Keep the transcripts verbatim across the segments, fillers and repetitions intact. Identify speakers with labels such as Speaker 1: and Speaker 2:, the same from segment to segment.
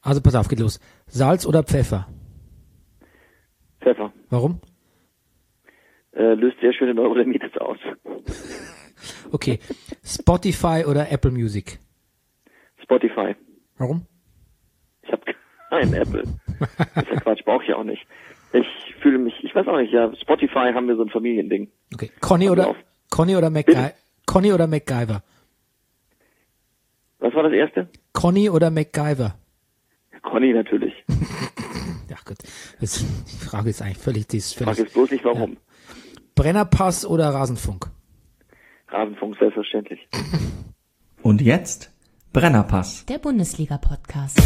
Speaker 1: Also pass auf, geht los. Salz oder Pfeffer?
Speaker 2: Pfeffer.
Speaker 1: Warum?
Speaker 2: Äh, löst sehr schöne Neurodermitis aus.
Speaker 1: Okay. Spotify oder Apple Music?
Speaker 2: Spotify.
Speaker 1: Warum?
Speaker 2: Ich habe keinen Apple. Das ist ja Quatsch, brauche ich auch nicht. Ich fühle mich, ich weiß auch nicht, ja, Spotify haben wir so ein Familiending.
Speaker 1: Okay. Conny oder, Conny oder MacGyver? Conny oder MacGyver?
Speaker 2: Was war das erste?
Speaker 1: Conny oder MacGyver?
Speaker 2: Conny natürlich.
Speaker 1: Ja gut, das, die Frage ist eigentlich völlig, die ist
Speaker 2: Ich
Speaker 1: völlig.
Speaker 2: frage jetzt bloß nicht, warum.
Speaker 1: Ja. Brennerpass oder Rasenfunk?
Speaker 2: Rasenfunk, selbstverständlich.
Speaker 3: Und jetzt Brennerpass.
Speaker 4: Der Bundesliga-Podcast.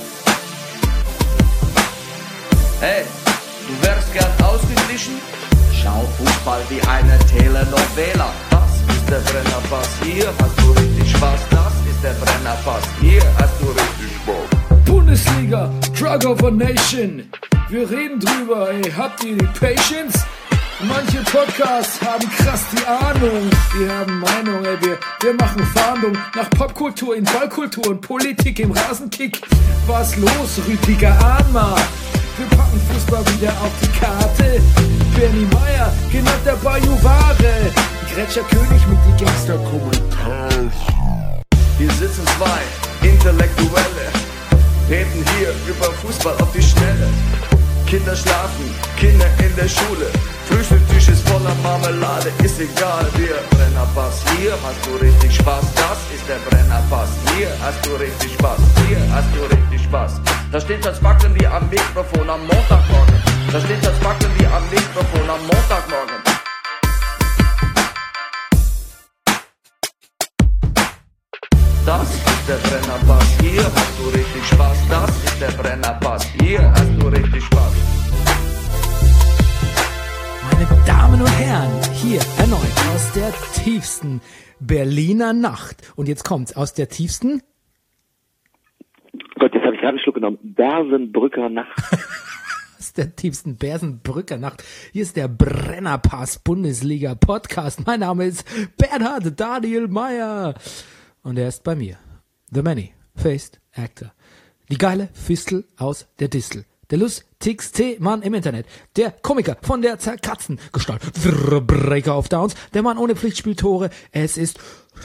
Speaker 5: Hey, du wärst gern ausgeglichen? Schau Fußball wie eine Telenovela. Das ist der Brennerpass, hier hast du richtig Spaß. Das ist der Brennerpass, hier hast du richtig Spaß.
Speaker 6: Bundesliga, Drug of a Nation. Wir reden drüber, ey, habt ihr die Patience? Manche Podcasts haben krass die Ahnung. Die haben Meinung, ey, wir, wir machen Fahndung nach Popkultur in Ballkultur und Politik im Rasenkick. Was los, Rüdiger Ahnma? Wir packen Fußball wieder auf die Karte. Bernie Meyer, genannt der Bajuware. Gretscher König mit die Gangster-Kommentare.
Speaker 5: Hier sitzen zwei Intellektuelle, reden hier über Fußball auf die Schnelle. Kinder schlafen, Kinder in der Schule. Frühstückstisch ist voller Marmelade, ist egal, wir Brennerpass. Hier hast du richtig Spaß, das ist der Brennerpass. Hier hast du richtig Spaß, hier hast du richtig Spaß. Da steht das Wackeln wie am Mikrofon am Montagmorgen. Da steht das Wackeln wie am Mikrofon am Montagmorgen. Das ist der Brennerpass, hier hast du richtig Spaß. Das ist der Brennerpass, hier hast du richtig Spaß.
Speaker 1: Meine Damen und Herren, hier erneut aus der tiefsten Berliner Nacht. Und jetzt kommt's aus der tiefsten...
Speaker 2: Gott, jetzt habe ich gerade einen Schluck genommen. Bersenbrücker Nacht.
Speaker 1: aus der tiefsten Bersenbrücker Nacht. Hier ist der Brennerpass Bundesliga Podcast. Mein Name ist Bernhard Daniel Meyer. Und er ist bei mir. The Many-Faced Actor. Die geile Fistel aus der Distel. Der lustigste Mann im Internet. Der Komiker von der Zerkatzengestalt. Breaker of Downs. Der Mann ohne Pflichtspieltore. Es ist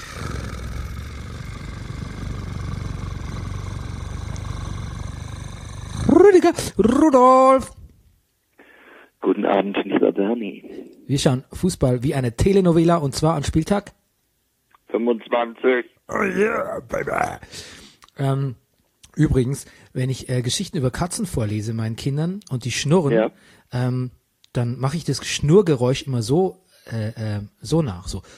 Speaker 1: Rüdiger Rudolf.
Speaker 2: Guten Abend, lieber Bernie.
Speaker 1: Wir schauen Fußball wie eine Telenovela und zwar an Spieltag
Speaker 2: fünfundzwanzig.
Speaker 1: Oh yeah, baby. Ähm, übrigens, wenn ich äh, Geschichten über Katzen vorlese meinen Kindern und die schnurren,
Speaker 2: Ja.
Speaker 1: ähm, dann mache ich das Schnurgeräusch immer so äh, äh, so nach, so.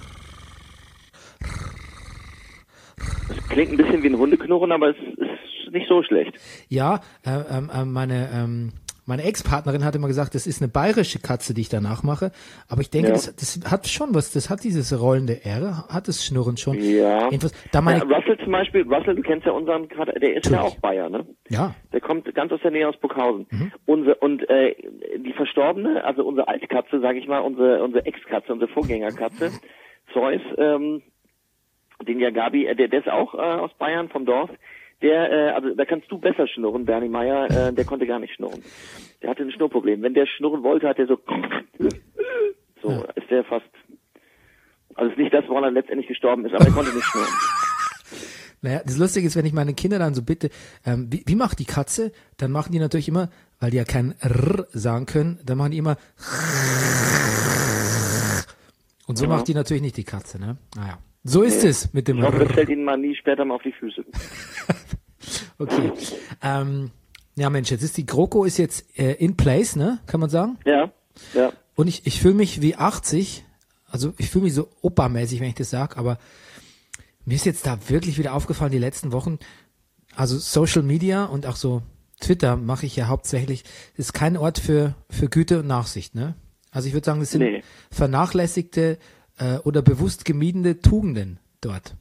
Speaker 2: Das klingt ein bisschen wie ein Hundeknurren, aber es ist nicht so schlecht.
Speaker 1: Ja, äh, ähm, äh, meine ähm, meine Ex-Partnerin hat immer gesagt, das ist eine bayerische Katze, die ich danach mache. Aber ich denke,
Speaker 2: Ja.
Speaker 1: das, das hat schon was, das hat dieses rollende R, hat das Schnurren schon.
Speaker 2: Ja.
Speaker 1: Jedenfalls, da meine,
Speaker 2: Ja, Russell zum Beispiel, Russell, du kennst ja unseren gerade, der ist ja
Speaker 1: Natürlich.
Speaker 2: auch Bayer, ne?
Speaker 1: ja,
Speaker 2: Der kommt ganz aus der Nähe aus Burghausen.
Speaker 1: Mhm.
Speaker 2: Unser, und äh, die Verstorbene, also unsere Altkatze, sage ich mal, unsere unsere Ex-Katze, unsere Vorgängerkatze, Zeus, ähm, den ja Gabi, äh, der, der ist auch äh, aus Bayern vom Dorf. Der, äh, also da kannst du besser schnurren, Bernie Meyer, äh, der konnte gar nicht schnurren. Der hatte ein Schnurrproblem. Wenn der schnurren wollte, hat er so so
Speaker 1: Ja.
Speaker 2: ist der fast, also ist nicht das, woran er letztendlich gestorben ist, aber er konnte nicht schnurren.
Speaker 1: naja, das Lustige ist, wenn ich meine Kinder dann so bitte, ähm, wie, wie macht die Katze? Dann machen die natürlich immer, weil die ja kein R sagen können, dann machen die immer und so
Speaker 2: Ja.
Speaker 1: macht die natürlich nicht die Katze, ne? Naja. So ist
Speaker 2: Nee.
Speaker 1: es mit dem
Speaker 2: Ich hoffe, das
Speaker 1: R.
Speaker 2: fällt Ihnen mal nie später mal auf die Füße.
Speaker 1: Okay. Ähm, ja Mensch, jetzt ist die GroKo ist jetzt äh, in place, ne? Kann man sagen?
Speaker 2: Ja, ja.
Speaker 1: Und ich, ich fühle mich wie achtzig, also ich fühle mich so Opa-mäßig, wenn ich das sage, aber mir ist jetzt da wirklich wieder aufgefallen, die letzten Wochen, also Social Media und auch so Twitter mache ich ja hauptsächlich, ist kein Ort für, für Güte und Nachsicht, ne? Also ich würde sagen, das sind
Speaker 2: Nee.
Speaker 1: vernachlässigte äh, oder bewusst gemiedene Tugenden dort.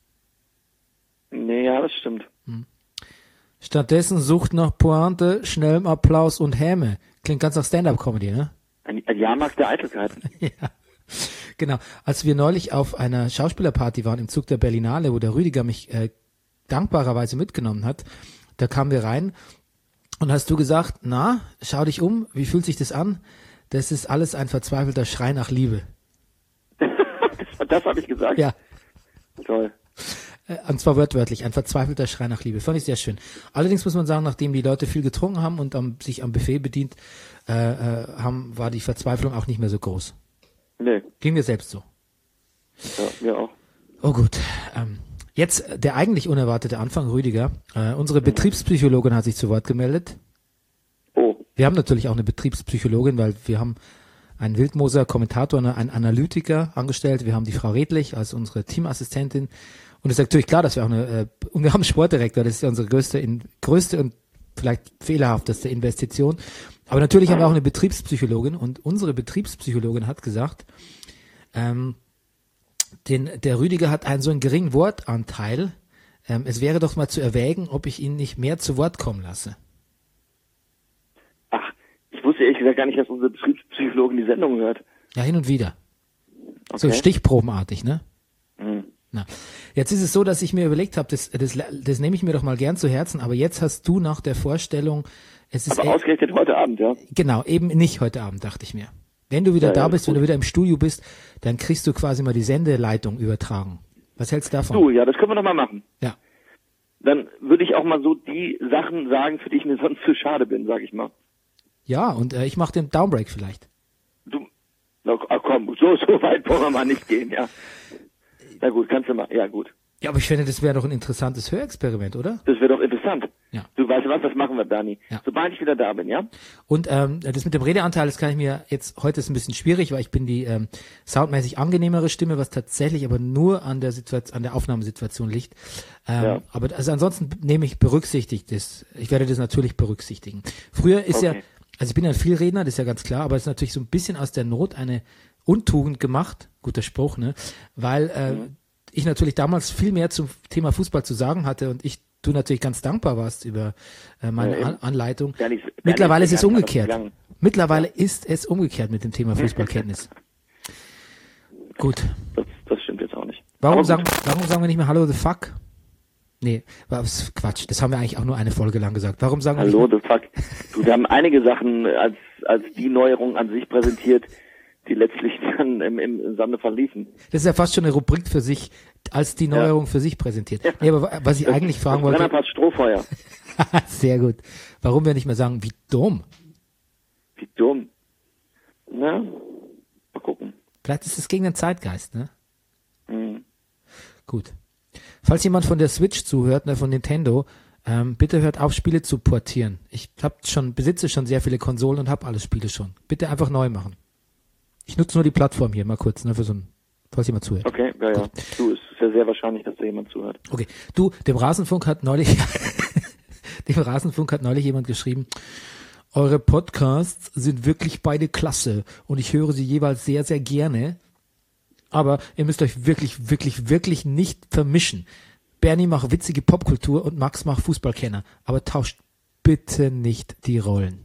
Speaker 2: Nee, ja, das stimmt.
Speaker 1: Stattdessen sucht nach Pointe, schnellem Applaus und Häme. Klingt ganz nach Stand-Up-Comedy, ne?
Speaker 2: Ein, ein Jahrmarkt der Eitelkeit.
Speaker 1: Ja, genau. Als wir neulich auf einer Schauspielerparty waren im Zug der Berlinale, wo der Rüdiger mich äh, dankbarerweise mitgenommen hat, da kamen wir rein und hast du gesagt, na, schau dich um, wie fühlt sich das an? Das ist alles ein verzweifelter Schrei nach Liebe.
Speaker 2: das das habe ich gesagt?
Speaker 1: Ja.
Speaker 2: Toll.
Speaker 1: Und zwar wörtwörtlich, ein verzweifelter Schrei nach Liebe. Fand ich sehr schön. Allerdings muss man sagen, nachdem die Leute viel getrunken haben und am, sich am Buffet bedient äh, äh, haben, war die Verzweiflung auch nicht mehr so groß.
Speaker 2: Nee.
Speaker 1: Ging mir selbst so.
Speaker 2: Ja, mir auch.
Speaker 1: Oh gut. Ähm, jetzt der eigentlich unerwartete Anfang, Rüdiger. Äh, unsere Betriebspsychologin hat sich zu Wort gemeldet.
Speaker 2: Oh.
Speaker 1: Wir haben natürlich auch eine Betriebspsychologin, weil wir haben einen Wildmoser Kommentator, einen Analytiker angestellt. Wir haben die Frau Redlich als unsere Teamassistentin. Und es ist natürlich klar, dass wir auch eine, äh, und wir haben einen Sportdirektor, das ist ja unsere größte, in, größte und vielleicht fehlerhafteste Investition. Aber natürlich haben wir auch eine Betriebspsychologin und unsere Betriebspsychologin hat gesagt, ähm, den, der Rüdiger hat einen so einen geringen Wortanteil. Ähm, es wäre doch mal zu erwägen, ob ich ihn nicht mehr zu Wort kommen lasse.
Speaker 2: Ach, ich wusste ehrlich gesagt gar nicht, dass unsere Betriebspsychologin die Sendung hört.
Speaker 1: Ja, hin und wieder.
Speaker 2: Okay.
Speaker 1: So stichprobenartig, ne?
Speaker 2: Mhm.
Speaker 1: Na, jetzt ist es so, dass ich mir überlegt habe, das, das, das nehme ich mir doch mal gern zu Herzen, aber jetzt hast du nach der Vorstellung, es ist
Speaker 2: Aber ausgerechnet heute Abend, ja?
Speaker 1: Genau, eben nicht heute Abend, dachte ich mir. Wenn du wieder
Speaker 2: Ja,
Speaker 1: da
Speaker 2: ja,
Speaker 1: bist, wenn
Speaker 2: gut.
Speaker 1: du wieder im Studio bist, dann kriegst du quasi mal die Sendeleitung übertragen. Was hältst du davon?
Speaker 2: Du, ja, das können wir doch mal machen.
Speaker 1: Ja.
Speaker 2: Dann würde ich auch mal so die Sachen sagen, für die ich mir sonst zu schade bin, sag ich mal.
Speaker 1: Ja, und äh, ich mache den Downbreak vielleicht.
Speaker 2: Du, na ach komm, so, so weit wollen wir mal nicht gehen, ja. Na gut, kannst du mal, ja gut.
Speaker 1: Ja, aber ich finde, das wäre doch ein interessantes Hörexperiment, oder?
Speaker 2: Das wäre doch interessant.
Speaker 1: Ja.
Speaker 2: Du weißt was, das machen wir, Dani.
Speaker 1: Ja.
Speaker 2: Sobald ich wieder da bin, ja?
Speaker 1: Und ähm, das mit dem Redeanteil, das kann ich mir jetzt, heute ist ein bisschen schwierig, weil ich bin die ähm, soundmäßig angenehmere Stimme, was tatsächlich aber nur an der Situation, an der Aufnahmesituation liegt. Ähm,
Speaker 2: Ja.
Speaker 1: Aber also ansonsten nehme ich berücksichtigt das. Ich werde das natürlich berücksichtigen. Früher ist ja,
Speaker 2: Okay.
Speaker 1: also ich bin ein Vielredner, das ist ja ganz klar, aber es ist natürlich so ein bisschen aus der Not eine Untugend gemacht, guter Spruch, ne? Weil äh,
Speaker 2: Mhm.
Speaker 1: ich natürlich damals viel mehr zum Thema Fußball zu sagen hatte und ich du natürlich ganz dankbar warst über äh, meine
Speaker 2: Ja, eben.
Speaker 1: An Anleitung.
Speaker 2: Gar nicht- gar
Speaker 1: Mittlerweile
Speaker 2: nicht
Speaker 1: ist es
Speaker 2: gegangen,
Speaker 1: umgekehrt.
Speaker 2: aber gegangen.
Speaker 1: Mittlerweile ist es umgekehrt mit dem Thema Fußballkenntnis. Gut.
Speaker 2: Das, das stimmt jetzt auch nicht.
Speaker 1: Warum
Speaker 2: Aber
Speaker 1: sagen,
Speaker 2: gut.
Speaker 1: warum sagen wir nicht mehr Hallo the fuck? Nee, was Quatsch. Das haben wir eigentlich auch nur eine Folge lang gesagt. Warum sagen
Speaker 2: Hallo,
Speaker 1: wir
Speaker 2: the fuck. Du, wir haben einige Sachen als, als die Neuerung an sich präsentiert, die letztlich dann im, im, im Sande verliefen.
Speaker 1: nicht? Das ist ja fast schon eine Rubrik für sich, als die Neuerung für sich präsentiert. Nee, aber wa- was ich eigentlich fragen wollte,
Speaker 2: Brennerpass Strohfeuer.
Speaker 1: sehr gut. Warum wir nicht mehr sagen, wie dumm?
Speaker 2: Wie dumm. Na, mal gucken.
Speaker 1: Vielleicht ist es gegen den Zeitgeist, ne?
Speaker 2: Mhm.
Speaker 1: Gut. Falls jemand von der Switch zuhört, ne, von Nintendo, ähm, bitte hört auf, Spiele zu portieren. Ich hab schon, besitze schon sehr viele Konsolen und habe alle Spiele schon. Bitte einfach neu machen. Ich nutze nur die Plattform hier mal kurz, ne, für so ein, falls jemand zuhört.
Speaker 2: Okay, ja, ja. Du, es ist ja sehr wahrscheinlich, dass da jemand zuhört.
Speaker 1: Okay. Du, dem Rasenfunk hat neulich, dem Rasenfunk hat neulich jemand geschrieben, eure Podcasts sind wirklich beide klasse und ich höre sie jeweils sehr, sehr gerne. Aber ihr müsst euch wirklich, wirklich, wirklich nicht vermischen. Bernie macht witzige Popkultur und Max macht Fußballkenner. Aber tauscht bitte nicht die Rollen.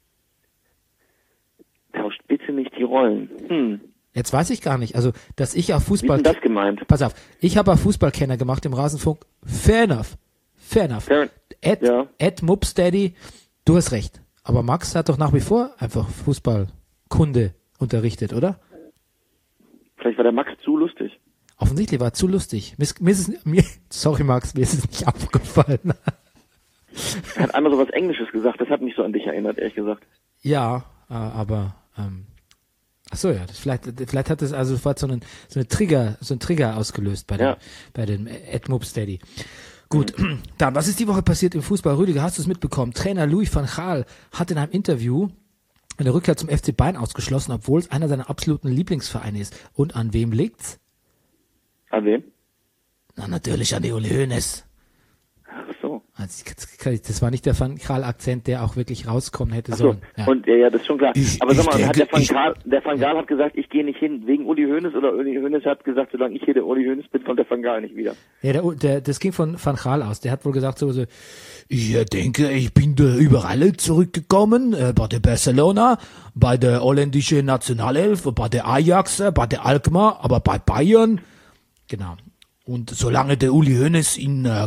Speaker 2: Tauscht bitte nicht die Rollen. Hm.
Speaker 1: Jetzt weiß ich gar nicht. Also, dass ich auf
Speaker 2: Wie ist
Speaker 1: Fußball...
Speaker 2: denn das gemeint?
Speaker 1: Pass auf, ich habe auf Fußballkenner gemacht im Rasenfunk. Fair enough. Fair enough.
Speaker 2: Fair-
Speaker 1: Ed,
Speaker 2: ja.
Speaker 1: Ed Mupsteady, du hast recht. Aber Max hat doch nach wie vor einfach Fußballkunde unterrichtet, oder?
Speaker 2: Vielleicht war der Max zu lustig.
Speaker 1: Offensichtlich war er zu lustig. Mir, ist- mir ist es, mir, sorry Max, mir ist es nicht aufgefallen.
Speaker 2: Er hat einmal so was Englisches gesagt, das hat mich so an dich erinnert, ehrlich gesagt.
Speaker 1: Ja, äh, aber ähm, ach so, ja, das vielleicht vielleicht hat es also sofort so einen so eine Trigger, so einen Trigger ausgelöst bei dem
Speaker 2: Ja.
Speaker 1: bei dem Ed Mupsteady. Gut, dann, was ist die Woche passiert im Fußball? Rüdiger, hast du es mitbekommen? Trainer Louis van Gaal hat in einem Interview eine Rückkehr zum F C Bayern ausgeschlossen, obwohl es einer seiner absoluten Lieblingsvereine ist. Und an wem liegt's?
Speaker 2: An wem?
Speaker 1: Na, natürlich an die Uli Hoeneß.
Speaker 2: Ach so.
Speaker 1: Also, das war nicht der Van Gaal-Akzent, der auch wirklich rauskommen hätte
Speaker 2: Ach so.
Speaker 1: sollen. Ja.
Speaker 2: Und ja, ja, das ist schon klar.
Speaker 1: Ich-
Speaker 2: Aber sag
Speaker 1: ich
Speaker 2: mal, hat
Speaker 1: denke,
Speaker 2: der Van
Speaker 1: ich-
Speaker 2: Gaal, der Van Gaal hat gesagt, ich gehe nicht hin wegen Uli Hoeneß, oder Uli Hoeneß hat gesagt, solange ich hier der Uli Hoeneß bin, kommt der Van Gaal nicht wieder.
Speaker 1: Ja, der, der, das ging von Van Gaal aus. Der hat wohl gesagt so, so ich denke, ich bin da überall zurückgekommen, äh, bei der Barcelona, bei der holländischen Nationalelf, bei der Ajax, äh, bei der Alkmaar, aber bei Bayern, genau. Und solange der Uli Hoeneß in äh,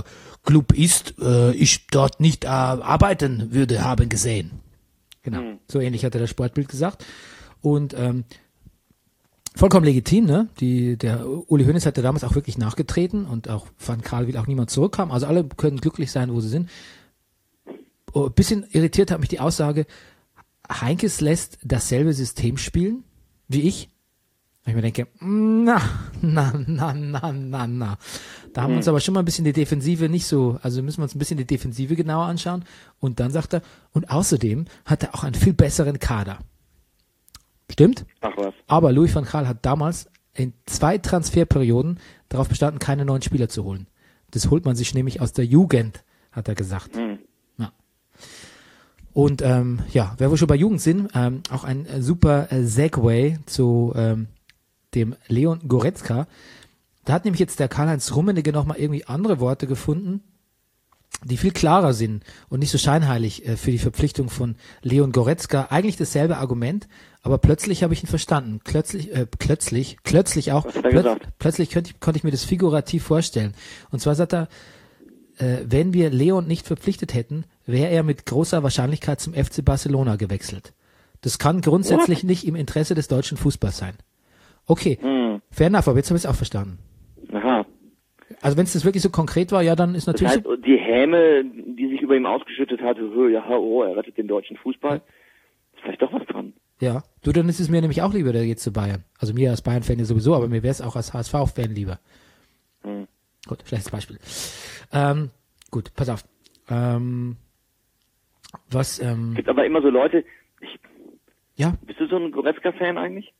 Speaker 1: Club ist, äh, ich dort nicht äh, arbeiten würde, haben gesehen. Genau, mhm. so ähnlich hat er das Sportbild gesagt. Und ähm, vollkommen legitim, ne? Die, der Uli Hoeneß hat ja damals auch wirklich nachgetreten und auch Van Gaal will auch niemand zurückkam. Also alle können glücklich sein, wo sie sind. Oh, ein bisschen irritiert hat mich die Aussage, Heinkes lässt dasselbe System spielen wie ich. Ich mir denke, na, na, na, na, na, na. Da haben wir uns aber schon mal ein bisschen die Defensive nicht so, also müssen wir uns ein bisschen die Defensive genauer anschauen. Und dann sagt er, und außerdem hat er auch einen viel besseren Kader. Stimmt?
Speaker 2: Ach was.
Speaker 1: Aber Louis van Gaal hat damals in zwei Transferperioden darauf bestanden, keine neuen Spieler zu holen. Das holt man sich nämlich aus der Jugend, hat er gesagt. Mhm. Ja. Und ähm, ja, wer wir schon bei Jugend sind, ähm, auch ein äh, super äh, Segway zu ähm, dem Leon Goretzka. Da hat nämlich jetzt der Karl-Heinz Rummenigge nochmal irgendwie andere Worte gefunden, die viel klarer sind und nicht so scheinheilig äh, für die Verpflichtung von Leon Goretzka. Eigentlich dasselbe Argument, aber plötzlich habe ich ihn verstanden. Plötzlich, äh, plötzlich, plötzlich auch, plötz, plötzlich könnte ich, konnte ich mir das figurativ vorstellen. Und zwar sagt er, äh, wenn wir Leon nicht verpflichtet hätten, wäre er mit großer Wahrscheinlichkeit zum F C Barcelona gewechselt. Das kann grundsätzlich What? nicht im Interesse des deutschen Fußballs sein. Okay, hm. fair enough, aber jetzt habe ich es auch verstanden.
Speaker 2: Aha.
Speaker 1: Also wenn es das wirklich so konkret war, ja, dann ist natürlich...
Speaker 2: Das heißt, die Häme, die sich über ihm ausgeschüttet hatte, ja, oh, er rettet den deutschen Fußball, ist vielleicht doch was dran.
Speaker 1: Ja, du, dann ist es mir nämlich auch lieber, der geht zu Bayern. Also mir als Bayern-Fan ja sowieso, aber mir wäre es auch als H S V-Fan lieber. Hm. Gut, schlechtes Beispiel. Ähm, gut, pass auf. Ähm, was... Ähm,
Speaker 2: es gibt aber immer so Leute... Ich,
Speaker 1: ja?
Speaker 2: Bist du so ein Goretzka-Fan eigentlich?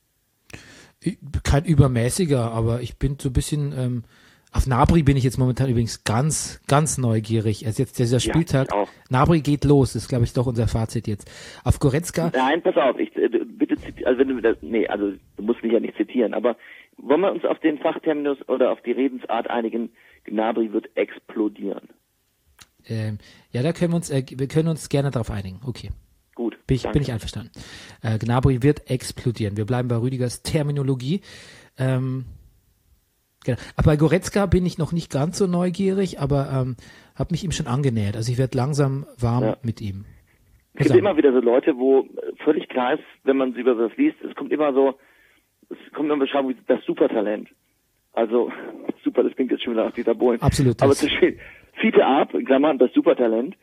Speaker 1: Kein übermäßiger, aber ich bin so ein bisschen... Ähm, Auf Gnabry bin ich jetzt momentan übrigens ganz, ganz neugierig. Also jetzt dieser Spieltag.
Speaker 2: Ja,
Speaker 1: Gnabry geht los, ist glaube ich doch unser Fazit jetzt. Auf Goretzka.
Speaker 2: Nein, pass auf, ich, bitte, also wenn du das, nee, also du musst mich ja nicht zitieren, aber wollen wir uns auf den Fachterminus oder auf die Redensart einigen, Gnabry wird explodieren.
Speaker 1: Ähm, ja, da können wir uns, äh, wir können uns gerne darauf einigen. Okay.
Speaker 2: Gut.
Speaker 1: Bin ich, bin ich einverstanden. Äh, Gnabry wird explodieren. Wir bleiben bei Rüdigers Terminologie. Ähm, Genau. Aber bei Goretzka bin ich noch nicht ganz so neugierig, aber ähm, habe mich ihm schon angenähert. Also ich werde langsam warm ja. mit ihm.
Speaker 2: Es gibt immer wieder so Leute, wo völlig klar ist, wenn man sie über was liest, es kommt immer so, es kommt immer Beschreibung wie das Supertalent. Also, super, das klingt jetzt schon wieder nach Dieter Bohlen.
Speaker 1: Absolut.
Speaker 2: Aber zu stehen, Fiete ab, in Klammern, das Supertalent.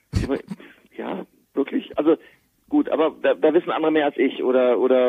Speaker 2: Ja, wirklich. Also, gut, aber da, da wissen andere mehr als ich, oder, oder,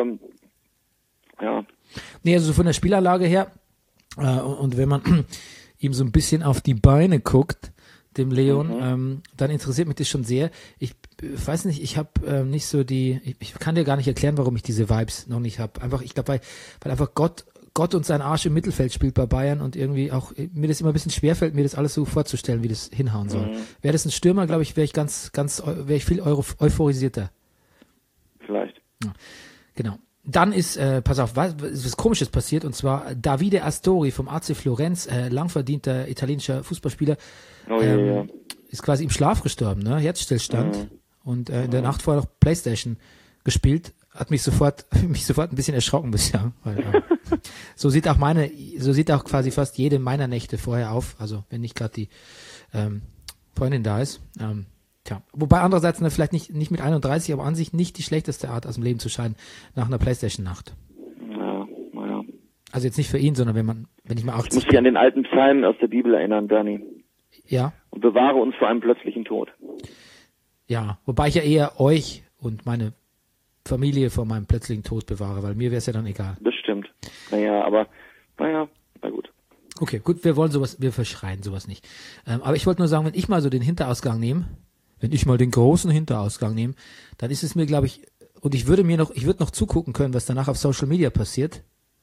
Speaker 2: ja.
Speaker 1: Nee, also von der Spielanlage her, und wenn man ihm so ein bisschen auf die Beine guckt, dem Leon, mhm. ähm, dann interessiert mich das schon sehr. Ich weiß nicht, ich habe äh, nicht so die, ich, ich kann dir gar nicht erklären, warum ich diese Vibes noch nicht habe. Einfach, ich glaube, weil, weil einfach Gott, Gott und sein Arsch im Mittelfeld spielt bei Bayern und irgendwie auch mir das immer ein bisschen schwerfällt, mir das alles so vorzustellen, wie das hinhauen soll. Mhm. Wäre das ein Stürmer, glaube ich, wäre ich ganz, ganz, wäre ich viel euro, euphorisierter.
Speaker 2: Vielleicht.
Speaker 1: Ja, genau. Dann ist, äh, pass auf, was, was Komisches passiert, und zwar Davide Astori vom A C Florenz, äh, langverdienter italienischer Fußballspieler,
Speaker 2: oh, ähm, ja, ja.
Speaker 1: ist quasi im Schlaf gestorben, ne? Herzstillstand. Mhm. Und äh, in der
Speaker 2: mhm.
Speaker 1: Nacht vorher noch Playstation gespielt, hat mich sofort, mich sofort ein bisschen erschrocken bisher. Weil, äh, so sieht auch meine, so sieht auch quasi fast jede meiner Nächte vorher auf, also wenn nicht gerade die ähm, Freundin da ist. Ähm, Tja, wobei andererseits ne, vielleicht nicht, nicht mit einunddreißig, aber an sich nicht die schlechteste Art aus dem Leben zu scheiden nach einer Playstation-Nacht.
Speaker 2: Ja, naja.
Speaker 1: Also jetzt nicht für ihn, sondern wenn man, wenn ich mal achtzig
Speaker 2: Ich muss dich an den alten Psalm aus der Bibel erinnern, Dani.
Speaker 1: Ja.
Speaker 2: Und bewahre uns vor einem plötzlichen Tod.
Speaker 1: Ja, wobei ich ja eher euch und meine Familie vor meinem plötzlichen Tod bewahre, weil mir wäre es ja dann egal.
Speaker 2: Das stimmt. Naja, aber, naja, na gut.
Speaker 1: Okay, gut, wir wollen sowas, wir verschreien sowas nicht. Ähm, aber ich wollte nur sagen, wenn ich mal so den Hinterausgang nehme, wenn ich mal den großen Hinterausgang nehme, dann ist es mir, glaube ich, und ich würde mir noch, ich würde noch zugucken können, was danach auf Social Media passiert.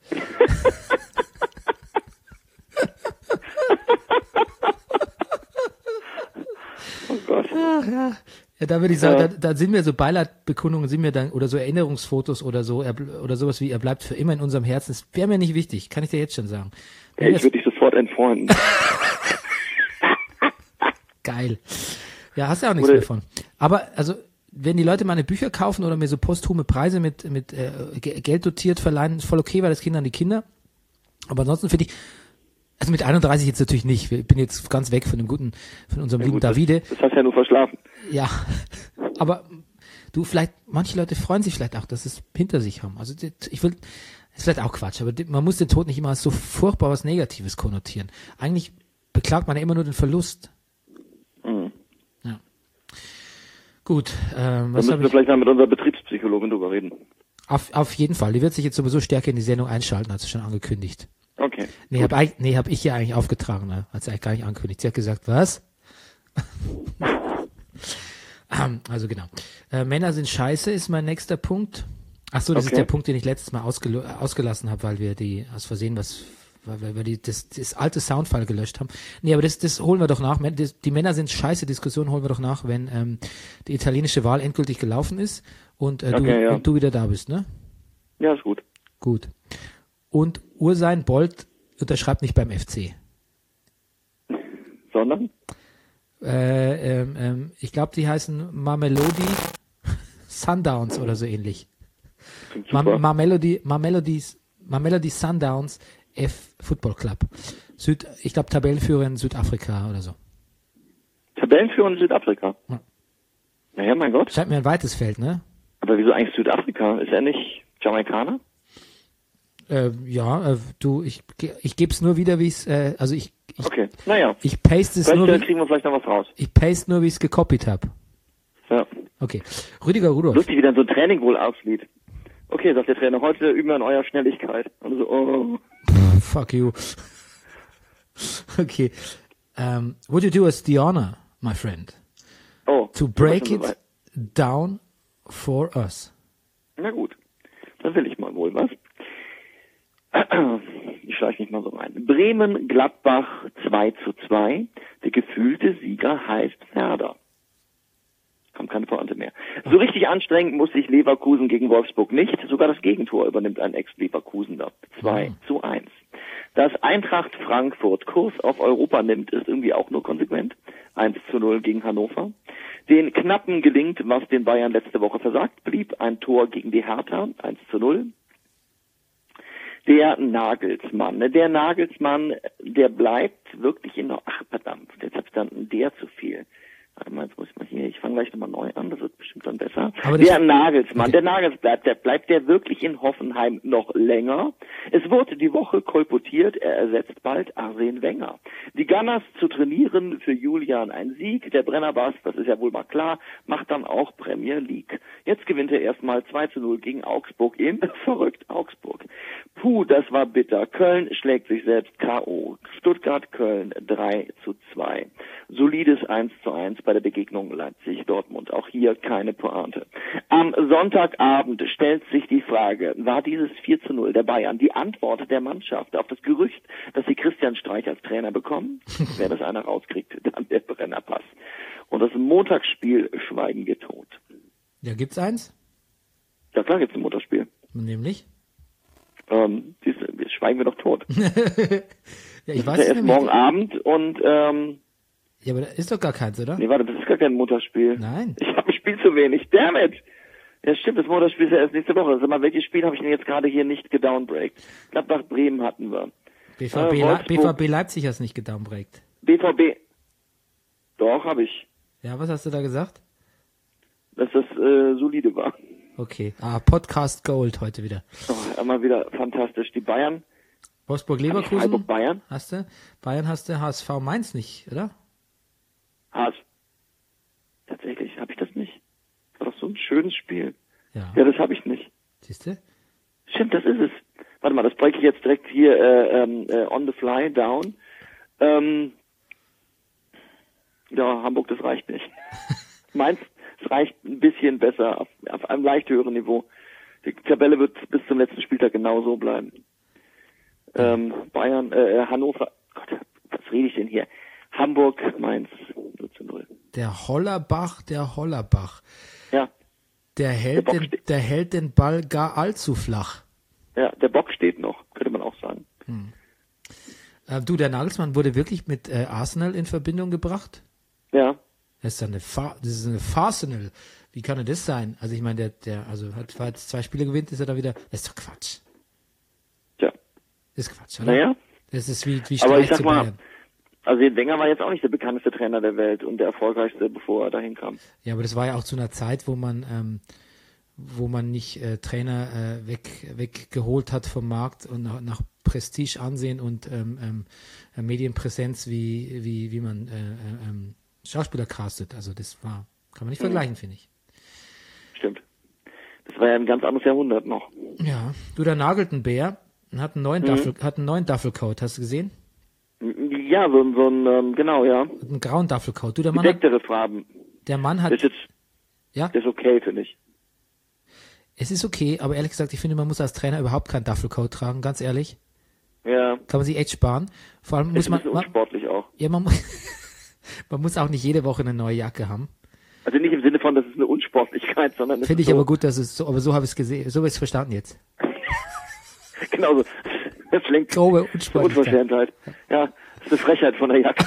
Speaker 2: Oh Gott.
Speaker 1: Ach, ja. Ja, da würde ich sagen, ja. da, da sind mir so Beileidbekundungen, sind mir dann, oder so Erinnerungsfotos oder so, er, oder sowas wie, er bleibt für immer in unserem Herzen. Das wäre mir nicht wichtig, kann ich dir jetzt schon sagen.
Speaker 2: Ja, ich würde dich sofort entfreunden.
Speaker 1: Geil. Ja, hast ja auch nichts
Speaker 2: oder
Speaker 1: mehr von. Aber, also, wenn die Leute meine Bücher kaufen oder mir so posthume Preise mit, mit äh, Geld dotiert verleihen, ist voll okay, weil das Kinder an die Kinder. Aber ansonsten finde ich, Also mit einunddreißig jetzt natürlich nicht. Ich bin jetzt ganz weg von dem guten, von unserem
Speaker 2: Ja,
Speaker 1: lieben
Speaker 2: gut,
Speaker 1: Davide.
Speaker 2: Das, das hast du ja nur verschlafen.
Speaker 1: Ja, aber du, vielleicht, manche Leute freuen sich vielleicht auch, dass sie es hinter sich haben. Also ich will, ist vielleicht auch Quatsch, aber man muss den Tod nicht immer als so furchtbar was Negatives konnotieren. Eigentlich beklagt man ja immer nur den Verlust.
Speaker 2: Mhm.
Speaker 1: Ja. Gut, ähm,
Speaker 2: Da
Speaker 1: was
Speaker 2: müssen
Speaker 1: habe
Speaker 2: wir
Speaker 1: ich?
Speaker 2: vielleicht mal mit unserer Betriebspsychologin drüber reden.
Speaker 1: Auf, auf jeden Fall, die wird sich jetzt sowieso stärker in die Sendung einschalten, hat sie schon angekündigt.
Speaker 2: Okay.
Speaker 1: Nee, habe nee, hab ich ja eigentlich aufgetragen, ne? Hat sie eigentlich gar nicht angekündigt. Sie hat gesagt, was? Also genau. Äh, Männer sind scheiße ist mein nächster Punkt. Ach so, das
Speaker 2: Okay.
Speaker 1: ist der Punkt, den ich letztes Mal ausgelo- ausgelassen habe, weil wir die aus Versehen was, weil wir, weil wir die, das, das alte Soundfile gelöscht haben. Nee, aber das, das holen wir doch nach. Men- das- Die Männer sind scheiße Diskussion holen wir doch nach, wenn ähm, die italienische Wahl endgültig gelaufen ist und, äh, du,
Speaker 2: Okay, ja.
Speaker 1: und du wieder da bist, ne?
Speaker 2: Ja, ist gut.
Speaker 1: Gut. Und Ursein Bolt unterschreibt nicht beim F C.
Speaker 2: Sondern?
Speaker 1: Äh, ähm, ähm, ich glaube, die heißen Mamelodi Sundowns oder so ähnlich.
Speaker 2: Klingt
Speaker 1: Ma
Speaker 2: super.
Speaker 1: Mamelodi, Mamelodis, Mamelodi Sundowns F Football Club. Süd, ich glaube, Tabellenführer in Südafrika oder so.
Speaker 2: Tabellenführer in Südafrika.
Speaker 1: Ja.
Speaker 2: Naja, mein Gott.
Speaker 1: Scheint mir ein weites Feld, ne?
Speaker 2: Aber wieso eigentlich Südafrika? Ist er nicht Jamaikaner?
Speaker 1: Äh, ja, äh, du, ich, ge- ich gebe es nur wieder, wie es, äh, also ich, ich,
Speaker 2: Okay, naja.
Speaker 1: ich paste es
Speaker 2: Vielleicht
Speaker 1: nur,
Speaker 2: äh,
Speaker 1: wie,
Speaker 2: kriegen wir vielleicht noch was raus.
Speaker 1: ich paste nur, wie ich es gekopiert habe.
Speaker 2: Ja.
Speaker 1: Okay. Rüdiger Rudolph.
Speaker 2: Lustig, wie dann so ein Training wohl aussieht. Okay, sagt der Trainer, heute üben wir an eurer Schnelligkeit. Und so, oh.
Speaker 1: Fuck you. Okay. Um, would you do us the honor, my friend,
Speaker 2: Oh.
Speaker 1: to
Speaker 2: sind wir
Speaker 1: break
Speaker 2: schon
Speaker 1: it
Speaker 2: so weit?
Speaker 1: down for us?
Speaker 2: Na gut. Dann will ich mal wohl was. Ich schleiche mich mal so rein. Bremen-Gladbach zwei zu zwei. Der gefühlte Sieger heißt Werder. Kommt keine Pointe mehr. So richtig anstrengend muss sich Leverkusen gegen Wolfsburg nicht. Sogar das Gegentor übernimmt ein Ex-Leverkusener. zwei zu eins. Dass Eintracht Frankfurt Kurs auf Europa nimmt, ist irgendwie auch nur konsequent. eins zu null gegen Hannover. Den Knappen gelingt, was den Bayern letzte Woche versagt blieb. Ein Tor gegen die Hertha. eins zu null. Der Nagelsmann. Der Nagelsmann, der bleibt wirklich in der, ach verdammt, jetzt hat dann der zu viel. Warte mal, jetzt muss ich mal hier, ich fange gleich nochmal neu an, das wird bestimmt dann besser.
Speaker 1: Aber das-
Speaker 2: Der Nagelsmann,
Speaker 1: Okay.
Speaker 2: der Nagelsmann bleibt, der bleibt der wirklich in Hoffenheim noch länger. Es wurde die Woche kolportiert, er ersetzt bald Arsene Wenger. Die Gunners zu trainieren, für Julian ein Sieg. Der Brennerpass, das ist ja wohl mal klar, macht dann auch Premier League. Jetzt gewinnt er erstmal zwei zu null gegen Augsburg in verrückt Augsburg. Puh, das war bitter. Köln schlägt sich selbst K O. Stuttgart-Köln drei zu zwei. Solides eins zu eins bei der Begegnung Leipzig-Dortmund. Auch hier keine Pointe. Am Sonntagabend stellt sich die Frage, war dieses vier zu null der Bayern die Antwort der Mannschaft auf das Gerücht, dass sie Christian Streich als Trainer bekommen? Wer das einer rauskriegt, dann der Brennerpass. Und das Montagsspiel schweigen wir tot.
Speaker 1: Ja, gibt's eins?
Speaker 2: Ja klar gibt's ein Montagsspiel.
Speaker 1: Nämlich?
Speaker 2: Ähm, dies, schweigen wir doch tot.
Speaker 1: Ja, ich
Speaker 2: Das
Speaker 1: weiß
Speaker 2: ist ja
Speaker 1: es
Speaker 2: erst
Speaker 1: nämlich.
Speaker 2: morgen Abend und ähm,
Speaker 1: Ja, aber da ist doch gar keins, oder?
Speaker 2: nee, warte, das ist gar kein Montagsspiel.
Speaker 1: Nein.
Speaker 2: Ich habe ein Spiel zu wenig. Damn it! Ja, stimmt, das Montagsspiel ist ja erst nächste Woche. Sag mal, welches Spiel habe ich denn jetzt gerade hier nicht gedownbreakt? Gladbach Bremen hatten wir.
Speaker 1: B V B,
Speaker 2: Äh,
Speaker 1: Le-
Speaker 2: Wolfsburg-
Speaker 1: B V B Leipzig hast nicht gedownbreakt.
Speaker 2: B V B. Doch, habe ich.
Speaker 1: Ja, was hast du da gesagt?
Speaker 2: Dass das äh, solide war.
Speaker 1: Okay. Ah, Podcast Gold heute wieder.
Speaker 2: Oh, immer wieder fantastisch. Die Bayern.
Speaker 1: Wolfsburg
Speaker 2: Hab ich
Speaker 1: Leverkusen
Speaker 2: Freiburg Bayern.
Speaker 1: hast du? Bayern hast du, H S V Mainz nicht, oder?
Speaker 2: Haas. Tatsächlich habe ich das nicht. War doch so ein schönes Spiel.
Speaker 1: Ja.
Speaker 2: Ja, das habe ich nicht.
Speaker 1: Siehst du?
Speaker 2: Stimmt, das ist es. Warte mal, das breche ich jetzt direkt hier äh, ähm, äh, on the fly down. Ähm, ja, Hamburg, das reicht nicht. Mainz, es reicht ein bisschen besser, auf, auf einem leicht höheren Niveau. Die Tabelle wird bis zum letzten Spieltag genau so bleiben. Ähm, Bayern, äh, Hannover, Gott, was rede ich denn hier? Hamburg, Mainz, null zu null.
Speaker 1: Der Hollerbach, der Hollerbach.
Speaker 2: Ja,
Speaker 1: Der hält,
Speaker 2: Der Bock
Speaker 1: den,
Speaker 2: steht-
Speaker 1: der hält den Ball gar allzu flach.
Speaker 2: ja, der Bock steht noch, könnte man auch sagen.
Speaker 1: Äh, du, der Nagelsmann wurde wirklich mit äh, Arsenal in Verbindung gebracht?
Speaker 2: Ja,
Speaker 1: Das ist eine Fa das ist eine Farsenal. Wie kann denn das sein? Also ich meine, der, der, also hat war jetzt zwei Spiele gewinnt, ist er da wieder. Das ist doch Quatsch.
Speaker 2: tja.
Speaker 1: Das ist Quatsch, oder?
Speaker 2: Naja,
Speaker 1: Das ist wie, wie
Speaker 2: Aber ich
Speaker 1: Streich
Speaker 2: sag
Speaker 1: zu
Speaker 2: mal,
Speaker 1: Bayern.
Speaker 2: also Wenger war jetzt auch nicht der bekannteste Trainer der Welt und der erfolgreichste, bevor er dahin kam.
Speaker 1: Ja, aber das war ja auch zu einer Zeit, wo man, ähm, wo man nicht äh, Trainer äh, weg weggeholt hat vom Markt und nach, nach Prestige, Ansehen und ähm, ähm, äh, Medienpräsenz, wie wie wie man äh, äh, ähm, Schauspieler castet. Also das war, kann man nicht
Speaker 2: Mhm.
Speaker 1: vergleichen, finde ich.
Speaker 2: Stimmt. Das war ja ein ganz anderes Jahrhundert noch.
Speaker 1: Ja, du, da nagelt ein Bär und hat einen neuen
Speaker 2: Mhm.
Speaker 1: Duffel, hat einen neuen Duffelcoat, hast du gesehen?
Speaker 2: Ja, so, ein- so ein, ähm, genau, ja.
Speaker 1: Einen grauen Duffelcoat. Du, der Mann hat,
Speaker 2: Gedecktere Farben.
Speaker 1: der Mann
Speaker 2: Das
Speaker 1: hat,
Speaker 2: ist jetzt,
Speaker 1: ja,
Speaker 2: das ist okay, finde ich.
Speaker 1: es ist okay, aber ehrlich gesagt, ich finde, man muss als Trainer überhaupt keinen Duffelcoat tragen, ganz ehrlich.
Speaker 2: Ja,
Speaker 1: Kann man sich echt sparen. Vor allem
Speaker 2: ist
Speaker 1: muss
Speaker 2: ein
Speaker 1: man,
Speaker 2: bisschen
Speaker 1: man
Speaker 2: unsportlich auch.
Speaker 1: ja, man, muss- man muss auch nicht jede Woche eine neue Jacke haben.
Speaker 2: Also nicht im Sinne von, das ist eine Unsportlichkeit, sondern es
Speaker 1: Finde
Speaker 2: ist
Speaker 1: ich
Speaker 2: so,
Speaker 1: aber gut, dass es so, aber so habe ich es gesehen, so habe ich es verstanden jetzt.
Speaker 2: Genau so. Das klingt
Speaker 1: Grobe Unsportlichkeit.
Speaker 2: Unverschämtheit. Ja, das ist eine Frechheit von der Jacke.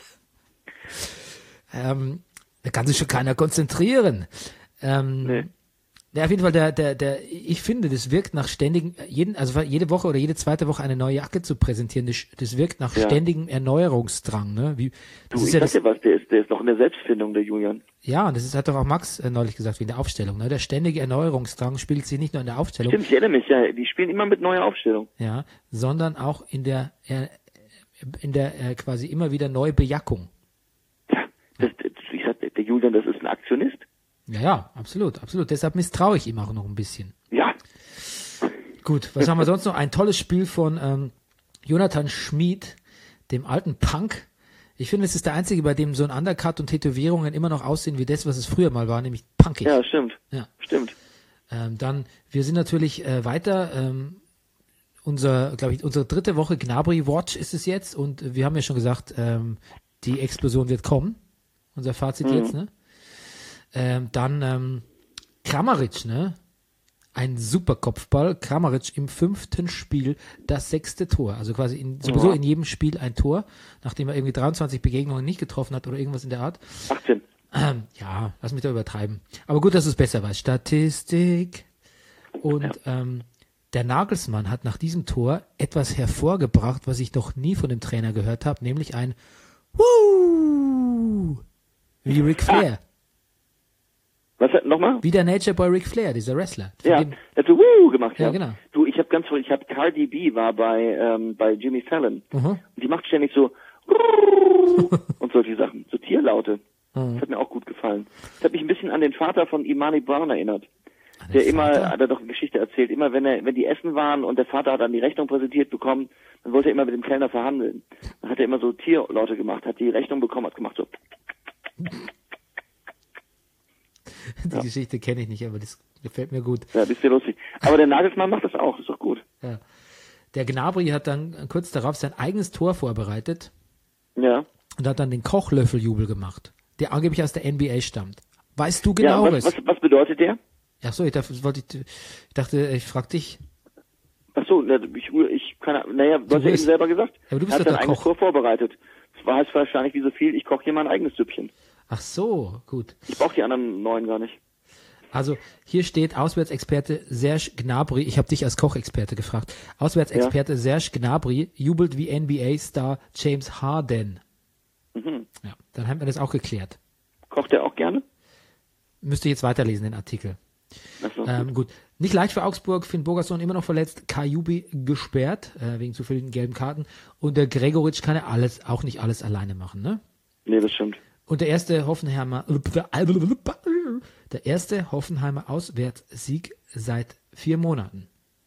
Speaker 1: Ähm, da kann sich schon keiner konzentrieren. Ähm,
Speaker 2: Nee.
Speaker 1: Ja, auf jeden Fall, der, der, der, ich finde, das wirkt nach ständigen, jeden, also jede Woche oder jede zweite Woche eine neue Jacke zu präsentieren, das, das wirkt nach
Speaker 2: Ja.
Speaker 1: ständigem Erneuerungsdrang, ne? Wie, das
Speaker 2: Du,
Speaker 1: ist
Speaker 2: ich
Speaker 1: ja
Speaker 2: sag
Speaker 1: das,
Speaker 2: dir was, der ist, der ist noch in der Selbstfindung, der Julian.
Speaker 1: ja, und das ist, hat doch auch Max äh, neulich gesagt, wie in der Aufstellung, ne? Der ständige Erneuerungsdrang spielt sich nicht nur in der Aufstellung,
Speaker 2: Stimmt, ich erinnere mich, ja, die spielen immer mit neuer Aufstellung.
Speaker 1: ja, sondern auch in der, äh, in der, äh, quasi immer wieder Neubejackung.
Speaker 2: Ja, das, das, ich sag, der Julian, das ist ein Aktionist.
Speaker 1: Ja, ja, absolut, absolut. Deshalb misstraue ich ihm auch noch ein bisschen.
Speaker 2: Ja,
Speaker 1: Gut, was haben wir sonst noch? Ein tolles Spiel von ähm, Jonathan Schmid, dem alten Punk. Ich finde, es ist der einzige, bei dem so ein Undercut und Tätowierungen immer noch aussehen wie das, was es früher mal war, nämlich punkig.
Speaker 2: ja, stimmt.
Speaker 1: Ja.
Speaker 2: Stimmt.
Speaker 1: Ähm, dann, wir sind natürlich äh, weiter. Ähm, unser, glaube ich, unsere dritte Woche Gnabry Watch ist es jetzt und wir haben ja schon gesagt, ähm, die Explosion wird kommen. Unser Fazit
Speaker 2: Mhm.
Speaker 1: jetzt, ne? Ähm, dann ähm, Kramaric, ne? Ein super Kopfball. Kramaric im fünften Spiel das sechste Tor. Also quasi in, sowieso
Speaker 2: Ja.
Speaker 1: in jedem Spiel ein Tor, nachdem er irgendwie dreiundzwanzig Begegnungen nicht getroffen hat oder irgendwas in der Art.
Speaker 2: achtzehn.
Speaker 1: Ähm, ja, lass mich da übertreiben. Aber gut, dass du es besser weißt. Statistik. Und ähm, der Nagelsmann hat nach diesem Tor etwas hervorgebracht, was ich noch nie von dem Trainer gehört habe, nämlich ein Woo! Wie Ric Flair.
Speaker 2: Was hat nochmal?
Speaker 1: Wie der Nature Boy Ric Flair, dieser Wrestler. Von
Speaker 2: Ja,
Speaker 1: dem-
Speaker 2: er hat so Wuh gemacht, ja.
Speaker 1: Ja, genau.
Speaker 2: Du, ich habe ganz, ich habe Cardi B war bei ähm, bei Jimmy Fallon
Speaker 1: Mhm.
Speaker 2: und die macht ständig so und solche Sachen, so Tierlaute.
Speaker 1: Mhm.
Speaker 2: Das hat mir auch gut gefallen. Das hat mich ein bisschen an den Vater von Imani Brown erinnert.
Speaker 1: An den
Speaker 2: Der immer,
Speaker 1: Vater?
Speaker 2: hat er doch eine Geschichte erzählt, immer wenn er, wenn die essen waren und der Vater hat dann die Rechnung präsentiert bekommen, dann wollte er immer mit dem Kellner verhandeln. Dann hat er immer so Tierlaute gemacht, hat die Rechnung bekommen, hat gemacht so.
Speaker 1: Die Geschichte kenne ich nicht, aber das gefällt mir gut.
Speaker 2: Ja, das ist ja lustig. Aber der Nagelsmann macht das auch, ist doch gut.
Speaker 1: Ja. Der Gnabry hat dann kurz darauf sein eigenes Tor vorbereitet
Speaker 2: Ja.
Speaker 1: und hat dann den Kochlöffeljubel gemacht, der angeblich aus der N B A stammt. Weißt du
Speaker 2: Ja,
Speaker 1: genaueres?
Speaker 2: was, was, was bedeutet der?
Speaker 1: Ach so, ich dachte, wollte ich, ich dachte, ich frag dich.
Speaker 2: Ach so, na, ich, ich kann, naja, du,
Speaker 1: Du
Speaker 2: hast ja eben
Speaker 1: bist-
Speaker 2: selber gesagt.
Speaker 1: aber du bist
Speaker 2: er hat
Speaker 1: doch
Speaker 2: sein
Speaker 1: der
Speaker 2: eigenes
Speaker 1: Koch.
Speaker 2: Tor vorbereitet. Das war, heißt wahrscheinlich wie so viel, ich koche hier mein eigenes Süppchen.
Speaker 1: Ach so, gut.
Speaker 2: Ich brauche die anderen neun gar nicht.
Speaker 1: Also hier steht Auswärtsexperte Serge Gnabry. Ich habe dich als Kochexperte gefragt. Auswärtsexperte Serge Gnabry jubelt wie N B A-Star James Harden.
Speaker 2: Mhm.
Speaker 1: Ja, dann haben wir das auch geklärt.
Speaker 2: Kocht er auch gerne?
Speaker 1: Müsste ich jetzt weiterlesen, den Artikel.
Speaker 2: Ach so,
Speaker 1: Ähm, gut. Nicht leicht für Augsburg. Finn Bogerson immer noch verletzt. Kajubi gesperrt, äh, wegen zu vielen gelben Karten. Und der Gregoritsch kann ja alles, auch nicht alles alleine machen, ne?
Speaker 2: Nee, das stimmt.
Speaker 1: Und der erste Hoffenheimer, der erste Hoffenheimer Auswärtssieg seit vier Monaten.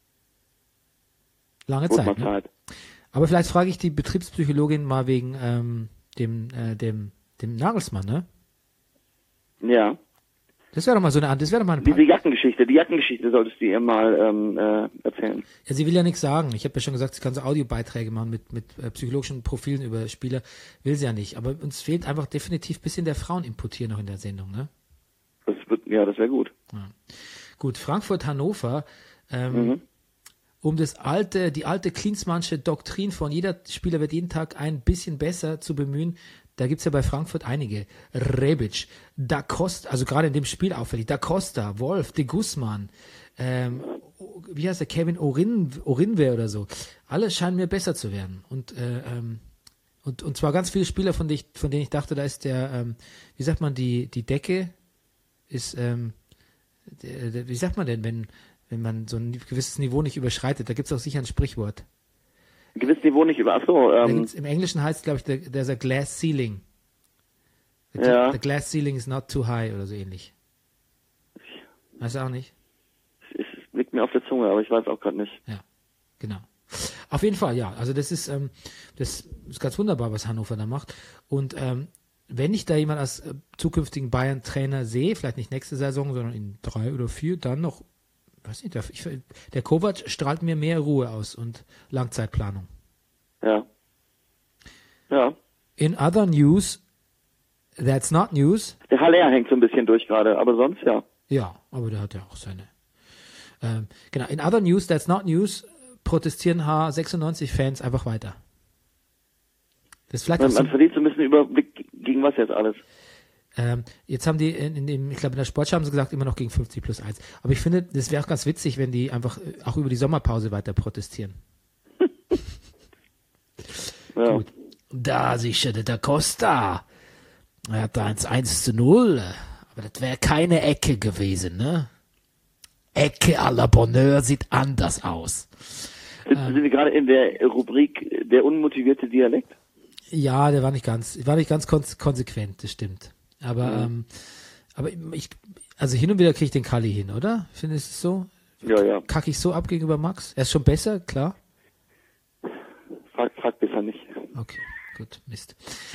Speaker 1: Lange
Speaker 2: Gut,
Speaker 1: Zeit,
Speaker 2: mal
Speaker 1: ne?
Speaker 2: Zeit.
Speaker 1: Aber vielleicht frage ich die Betriebspsychologin mal wegen ähm, dem, äh, dem, dem Nagelsmann, ne?
Speaker 2: Ja.
Speaker 1: Das wäre doch mal so eine Art, das wäre doch mal eine
Speaker 2: Diese Jackengeschichte, die Jackengeschichte solltest du ihr mal ähm, äh, erzählen.
Speaker 1: Ja, sie will ja nichts sagen. Ich habe ja schon gesagt, sie kann so Audiobeiträge machen mit, mit äh, psychologischen Profilen über Spieler. Will sie ja nicht. Aber uns fehlt einfach definitiv ein bisschen der Fraueninput hier noch in der Sendung, ne?
Speaker 2: Das wird, ja, das wäre gut.
Speaker 1: Ja. Gut, Frankfurt-Hannover, ähm,
Speaker 2: Mhm.
Speaker 1: um das alte, die alte Klinsmannsche Doktrin von jeder Spieler wird jeden Tag ein bisschen besser zu bemühen, da gibt's ja bei Frankfurt einige. Rebic, Da Costa, also gerade in dem Spiel auffällig, Da Costa, Wolf, De Guzman, ähm, wie heißt der, Kevin Orin, Orinwe oder so. Alle scheinen mir besser zu werden. Und, äh, ähm, und, und zwar ganz viele Spieler, von, denen ich, von denen ich dachte, da ist der, ähm, wie sagt man, die, die Decke ist, ähm, der, der, wie sagt man denn, wenn, wenn man so ein gewisses Niveau nicht überschreitet, da gibt es auch sicher ein Sprichwort.
Speaker 2: Ein gewisses Niveau nicht über, ach so, ähm,
Speaker 1: Im Englischen heißt es, glaube ich, der, there's a glass ceiling. The,
Speaker 2: Ja.
Speaker 1: the glass ceiling is not too high oder so ähnlich. Weißt du auch nicht?
Speaker 2: es liegt mir auf der Zunge, aber ich weiß auch gerade nicht.
Speaker 1: Ja, genau. Auf jeden Fall, ja. Also das ist, ähm, das ist ganz wunderbar, was Hannover da macht. Und ähm, wenn ich da jemand als äh, zukünftigen Bayern-Trainer sehe, vielleicht nicht nächste Saison, sondern in drei oder vier, dann noch, weiß nicht, der, ich, der Kovac strahlt mir mehr Ruhe aus und Langzeitplanung.
Speaker 2: Ja. Ja.
Speaker 1: In other news, that's not news.
Speaker 2: Der Haller hängt so ein bisschen durch gerade, aber sonst ja.
Speaker 1: Ja, aber der hat ja auch seine. Ähm, genau, in other news, that's not news, protestieren H sechsundneunzig-Fans einfach weiter. Das ist vielleicht
Speaker 2: Man,
Speaker 1: auch so,
Speaker 2: man verliert so ein bisschen Überblick, gegen was jetzt alles.
Speaker 1: ähm, jetzt haben die, in, in dem, ich glaube in der Sportschau haben sie gesagt, immer noch gegen fünfzig plus eins. Aber ich finde, das wäre auch ganz witzig, wenn die einfach äh, auch über die Sommerpause weiter protestieren.
Speaker 2: Ja.
Speaker 1: Gut. Da sicherte der Costa. Er hat da eins zu null. Aber das wäre keine Ecke gewesen, ne? Ecke à la Bonheur sieht anders aus.
Speaker 2: Sind, sind wir gerade in der Rubrik der unmotivierte Dialekt?
Speaker 1: Ja, der war nicht ganz, war nicht ganz kon- konsequent, das stimmt. Aber,
Speaker 2: Mhm.
Speaker 1: ähm, aber ich, also hin und wieder kriege ich den Kalli hin, oder? Findest du es so?
Speaker 2: Ja, ja.
Speaker 1: Kacke ich so ab gegenüber Max? Er ist schon besser, klar.
Speaker 2: Frag, frag besser nicht.
Speaker 1: Okay, gut, Mist.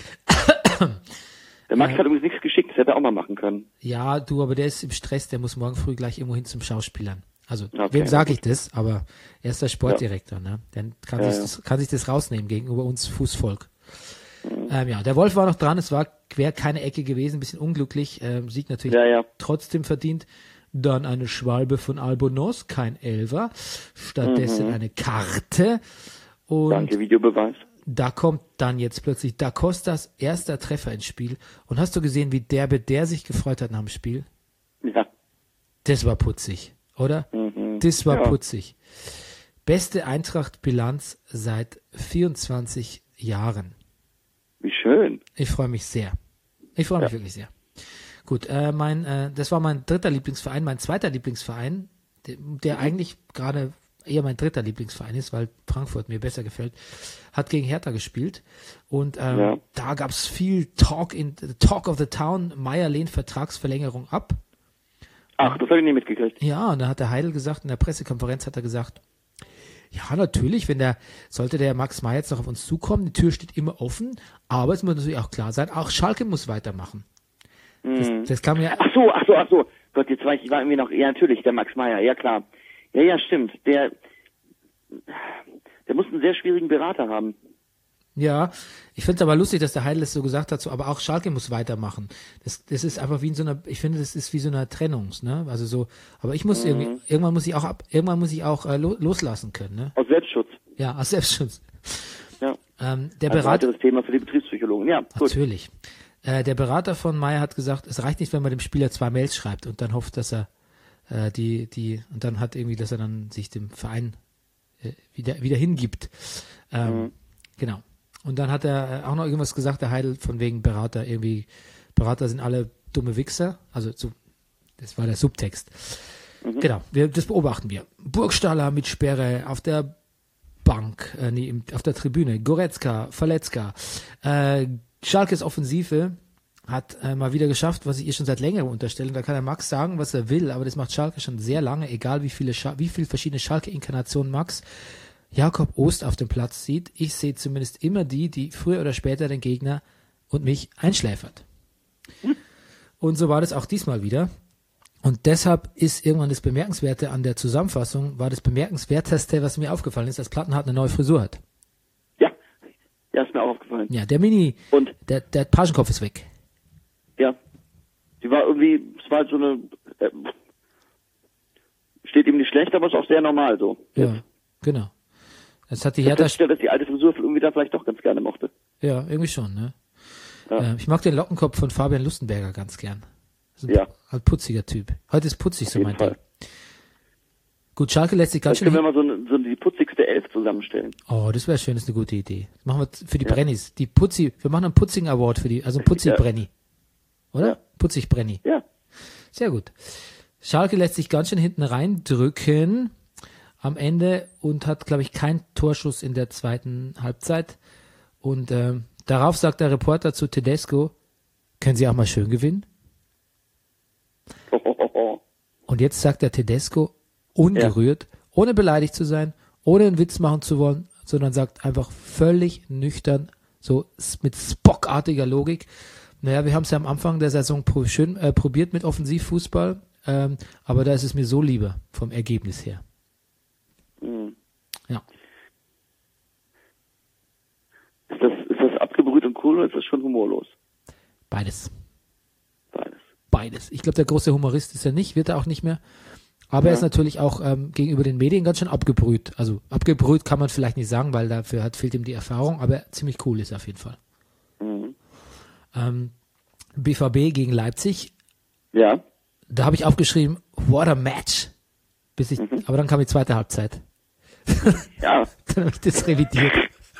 Speaker 2: Der Max
Speaker 1: Äh.
Speaker 2: hat übrigens nichts geschickt, das hätte er auch mal machen können.
Speaker 1: Ja, du, aber der ist im Stress, der muss morgen früh gleich irgendwo hin zum Schauspielern. Also,
Speaker 2: Okay,
Speaker 1: wem sage
Speaker 2: na
Speaker 1: ich das? Aber er ist der Sportdirektor, ne? Dann kann,
Speaker 2: Ja,
Speaker 1: sich
Speaker 2: ja.
Speaker 1: Das, kann sich das rausnehmen gegenüber uns Fußvolk. Ähm, ja, der Wolf war noch dran, es war quer keine Ecke gewesen, ein bisschen unglücklich, ähm, Sieg natürlich
Speaker 2: Ja, ja.
Speaker 1: trotzdem verdient. Dann eine Schwalbe von Albonos, kein Elfer, stattdessen
Speaker 2: Mhm.
Speaker 1: eine Karte. Und
Speaker 2: Danke, Videobeweis.
Speaker 1: da kommt dann jetzt plötzlich Da Costas erster Treffer ins Spiel. Und hast du gesehen, wie derbe der sich gefreut hat nach dem Spiel?
Speaker 2: Ja.
Speaker 1: Das war putzig, oder?
Speaker 2: Mhm.
Speaker 1: Das war
Speaker 2: Ja.
Speaker 1: putzig. Beste Eintracht-Bilanz seit vierundzwanzig Jahren.
Speaker 2: Wie schön.
Speaker 1: Ich freue mich sehr. Ich freue mich
Speaker 2: Ja.
Speaker 1: wirklich sehr. Gut, äh, mein, äh, das war mein dritter Lieblingsverein. Mein zweiter Lieblingsverein, der, der eigentlich gerade eher mein dritter Lieblingsverein ist, weil Frankfurt mir besser gefällt, hat gegen Hertha gespielt. Und ähm,
Speaker 2: Ja.
Speaker 1: da gab es viel Talk in Talk of the Town. Meier lehnt Vertragsverlängerung ab.
Speaker 2: Ach, das habe ich nicht mitgekriegt.
Speaker 1: Ja, und da hat der Heidel gesagt, in der Pressekonferenz hat er gesagt, ja, natürlich, wenn der, sollte der Max Meyer jetzt noch auf uns zukommen, die Tür steht immer offen, aber es muss natürlich auch klar sein, auch Schalke muss weitermachen. Das, das kam ja,
Speaker 2: Ach so, ach so, ach so. Gott, jetzt war ich, ich war irgendwie noch, ja, natürlich, der Max Meyer, ja klar. Ja, ja, stimmt. Der, der muss einen sehr schwierigen Berater haben.
Speaker 1: ja, ich finde es aber lustig, dass der Heidel es so gesagt hat, so, aber auch Schalke muss weitermachen. Das, das ist einfach wie in so einer, ich finde, das ist wie so einer Trennungs, ne, also so, aber ich muss irgendwie, irgendwann muss ich auch ab, irgendwann muss ich auch äh, lo, loslassen können, ne,
Speaker 2: Aus Selbstschutz.
Speaker 1: ja, aus Selbstschutz.
Speaker 2: Ja.
Speaker 1: Ähm, der
Speaker 2: Ein
Speaker 1: Berater,
Speaker 2: weiteres Thema für die Betriebspsychologen. Ja, gut.
Speaker 1: natürlich. Äh, der Berater von Meyer hat gesagt, es reicht nicht, wenn man dem Spieler zwei Mails schreibt und dann hofft, dass er äh, die, die, und dann hat irgendwie, dass er dann sich dem Verein äh, wieder, wieder hingibt. Ähm,
Speaker 2: Mhm.
Speaker 1: Genau. Und dann hat er äh, auch noch irgendwas gesagt, der Heidel, von wegen Berater, irgendwie, Berater sind alle dumme Wichser. Also so, das war der Subtext. Genau, wir, das beobachten wir. Burgstaller mit Sperre auf der Bank, äh, nee, im, auf der Tribüne, Goretzka, Verletzka, äh, Schalkes Offensive hat äh, mal wieder geschafft, was ich ihr schon seit längerem unterstelle. Da kann der Max sagen, was er will, aber das macht Schalke schon sehr lange, egal wie viele, Scha- wie viele verschiedene Schalke-Inkarnationen Max Jakob Ost auf dem Platz sieht. Ich sehe zumindest immer die, die früher oder später den Gegner und mich einschläfert. Und so war das auch diesmal wieder. Und deshalb ist irgendwann das Bemerkenswerte an der Zusammenfassung, war das Bemerkenswerteste, was mir aufgefallen ist, dass Plattenhardt eine neue Frisur hat.
Speaker 2: Ja. Ja, ist mir auch aufgefallen.
Speaker 1: Ja, der Mini,
Speaker 2: Und,
Speaker 1: der, der Pagenkopf ist weg.
Speaker 2: ja. Die war irgendwie, es war halt so eine, äh, steht ihm nicht schlecht, aber ist auch sehr normal so.
Speaker 1: Ja, genau. Das hat die
Speaker 2: Ich habe
Speaker 1: Hertha,
Speaker 2: festgestellt, dass die alte Frisur irgendwie da vielleicht doch ganz gerne mochte.
Speaker 1: ja, irgendwie schon, ne?
Speaker 2: Ja.
Speaker 1: Äh, ich mag den Lockenkopf von Fabian Lustenberger ganz gern. Das ist ein
Speaker 2: Ja.
Speaker 1: ein putziger Typ. Heute ist putzig so
Speaker 2: jeden
Speaker 1: mein
Speaker 2: Fall.
Speaker 1: Ding. Gut, Schalke lässt sich ganz
Speaker 2: Dann
Speaker 1: schön...
Speaker 2: können wir mal so, eine, so die putzigste Elf zusammenstellen.
Speaker 1: Oh, das wäre schön, das ist eine gute Idee. Das machen wir für die
Speaker 2: Ja.
Speaker 1: Brennis. Die Putzi, wir machen einen Putzigen Award für die, also einen Putzi-Brenni. Oder?
Speaker 2: Ja.
Speaker 1: Putzig-Brenni.
Speaker 2: Ja.
Speaker 1: Sehr gut. Schalke lässt sich ganz schön hinten reindrücken am Ende und hat, glaube ich, keinen Torschuss in der zweiten Halbzeit. Und ähm, darauf sagt der Reporter zu Tedesco, können Sie auch mal schön gewinnen? Und jetzt sagt der Tedesco ungerührt, ja. ohne beleidigt zu sein, ohne einen Witz machen zu wollen, sondern sagt einfach völlig nüchtern, so mit Spock-artiger Logik, naja, wir haben es ja am Anfang der Saison pro, schön äh, probiert mit Offensivfußball, ähm, aber da ist es mir so lieber vom Ergebnis her.
Speaker 2: Mhm.
Speaker 1: Ja.
Speaker 2: Ist das, ist das abgebrüht und cool oder ist das schon humorlos?
Speaker 1: Beides.
Speaker 2: Beides.
Speaker 1: Beides. Ich glaube, der große Humorist ist er nicht, wird er auch nicht mehr. Aber
Speaker 2: Ja.
Speaker 1: er ist natürlich auch ähm, gegenüber den Medien ganz schön abgebrüht. Also abgebrüht kann man vielleicht nicht sagen, weil dafür hat, fehlt ihm die Erfahrung, aber ziemlich cool ist er auf jeden Fall.
Speaker 2: Mhm.
Speaker 1: Ähm, B V B gegen Leipzig,
Speaker 2: Ja.
Speaker 1: da habe ich aufgeschrieben, what a match. Bis ich,
Speaker 2: Mhm.
Speaker 1: aber dann kam die zweite Halbzeit.
Speaker 2: Ja.
Speaker 1: Dann habe ich das revidiert.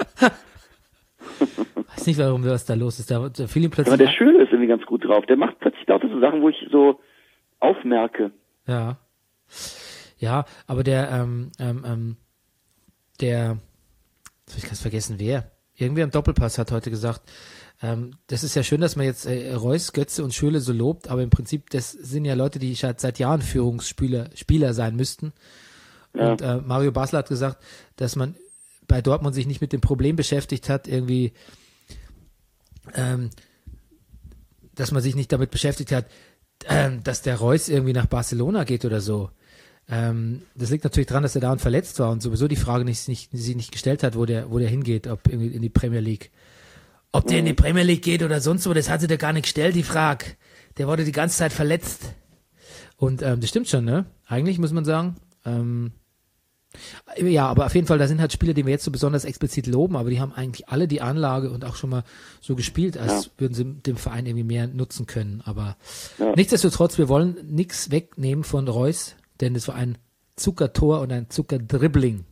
Speaker 1: Weiß nicht, warum was da los ist. Da, da fiel ihm
Speaker 2: Aber
Speaker 1: plötzlich.
Speaker 2: der Schöne ist irgendwie ganz gut drauf. Der macht plötzlich lauter so Sachen, wo ich so aufmerke.
Speaker 1: Ja. Ja, aber der, ähm, ähm, ähm, der, jetzt hab ich ganz vergessen, wer. Irgendwer im Doppelpass hat heute gesagt, ähm, das ist ja schön, dass man jetzt äh, Reus, Götze und Schürrle so lobt, aber im Prinzip, das sind ja Leute, die seit, seit Jahren Führungsspieler Spieler sein müssten.
Speaker 2: Ja.
Speaker 1: Und äh, Mario Basler hat gesagt, dass man bei Dortmund sich nicht mit dem Problem beschäftigt hat, irgendwie, ähm, dass man sich nicht damit beschäftigt hat, ähm, dass der Reus irgendwie nach Barcelona geht oder so. Ähm, das liegt natürlich daran, dass er da und verletzt war und sowieso die Frage nicht, nicht, sie nicht gestellt hat, wo der, wo der hingeht, ob irgendwie in die Premier League. Ob der in die Premier League geht oder sonst wo, das hatte der gar nicht gestellt, die Frage. Der wurde die ganze Zeit verletzt. Und ähm, das stimmt schon, ne? Eigentlich muss man sagen, ähm, ja, aber auf jeden Fall, da sind halt Spieler, die wir jetzt so besonders explizit loben, aber die haben eigentlich alle die Anlage und auch schon mal so gespielt, als
Speaker 2: Ja.
Speaker 1: würden sie dem Verein irgendwie mehr nutzen können. Aber
Speaker 2: Ja.
Speaker 1: nichtsdestotrotz, wir wollen nichts wegnehmen von Reus, denn es war ein Zuckertor und ein Zuckerdribbling.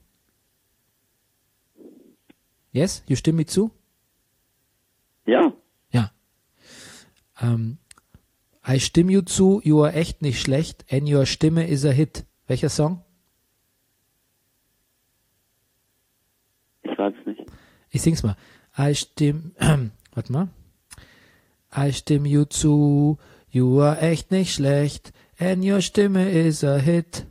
Speaker 1: Yes? You stimmen mir zu?
Speaker 2: Ja.
Speaker 1: Ja. Ähm, I stimme you zu, you are echt nicht schlecht, and your Stimme is a hit. Welcher Song?
Speaker 2: Ich weiß es nicht.
Speaker 1: Ich sing's mal. I stimme, ähm, warte mal. I stimme you zu, you are echt nicht schlecht, and your Stimme is a hit.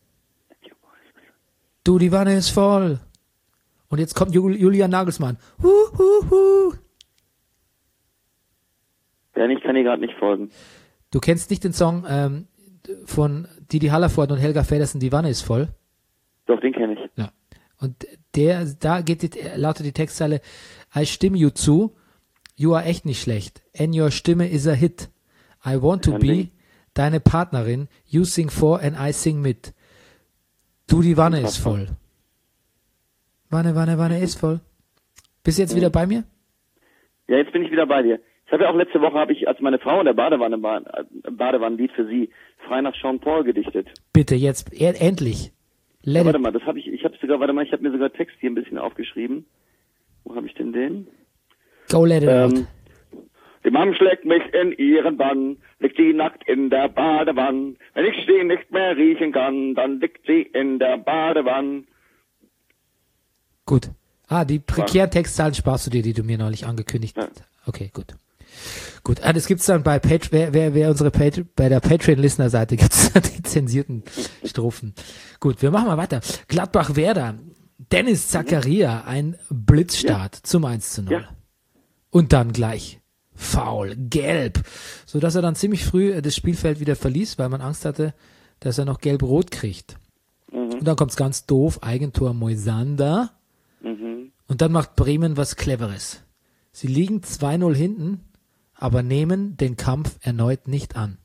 Speaker 1: Du, die Wanne ist voll. Und jetzt kommt Jul- Julian Nagelsmann. Hu, hu, hu.
Speaker 2: Ja, ich kann dir gerade nicht folgen.
Speaker 1: Du kennst nicht den Song ähm, von Didi Hallervorden und Helga Feddersen, die Wanne ist voll?
Speaker 2: Doch, den kenne ich.
Speaker 1: Ja. Und der, da geht die, lautet die Textzeile, I stimme you zu, you are echt nicht schlecht, and your Stimme is a hit. I want to
Speaker 2: Kein
Speaker 1: be
Speaker 2: Ding.
Speaker 1: deine Partnerin, you sing for and I sing mit. Du, die Wanne ist
Speaker 2: Unfassbar.
Speaker 1: voll. Wanne, Wanne, Wanne ist voll. Bist du jetzt wieder bei mir?
Speaker 2: Ja, jetzt bin ich wieder bei dir. Ich habe ja auch letzte Woche, habe ich, als meine Frau in der Badewanne war, ein Badewannenlied für sie, frei nach Sean Paul gedichtet.
Speaker 1: Bitte, jetzt, e- endlich.
Speaker 2: Ja,
Speaker 1: Let
Speaker 2: warte
Speaker 1: it,
Speaker 2: mal, das habe ich, ich habe sogar, warte mal, ich habe mir sogar Text hier ein bisschen aufgeschrieben. Wo habe ich denn den?
Speaker 1: go let it out.
Speaker 2: Ähm, die Mann schlägt mich in ihren Bann, liegt sie nackt in der Badewanne. Wenn ich sie nicht mehr riechen kann, dann liegt sie in der Badewanne.
Speaker 1: Gut. Ah, die prekären Textzahlen sparst du dir, die du mir neulich angekündigt
Speaker 2: Ja.
Speaker 1: hast. Okay, gut. Gut, ah, das gibt's dann bei Pat wer, wer, wer unsere Pat bei der Patreon-Listener-Seite gibt's die zensierten Strophen. Gut, wir machen mal weiter. Gladbach-Werder. Dennis Zakaria, ein Blitzstart zum eins zu null.
Speaker 2: Ja.
Speaker 1: Und dann gleich faul, gelb, sodass er dann ziemlich früh das Spielfeld wieder verließ, weil man Angst hatte, dass er noch gelb-rot kriegt.
Speaker 2: Mhm.
Speaker 1: Und dann kommt's ganz doof, Eigentor Moisander.
Speaker 2: Mhm.
Speaker 1: Und dann macht Bremen was Cleveres. Sie liegen zwei null hinten, aber nehmen den Kampf erneut nicht an.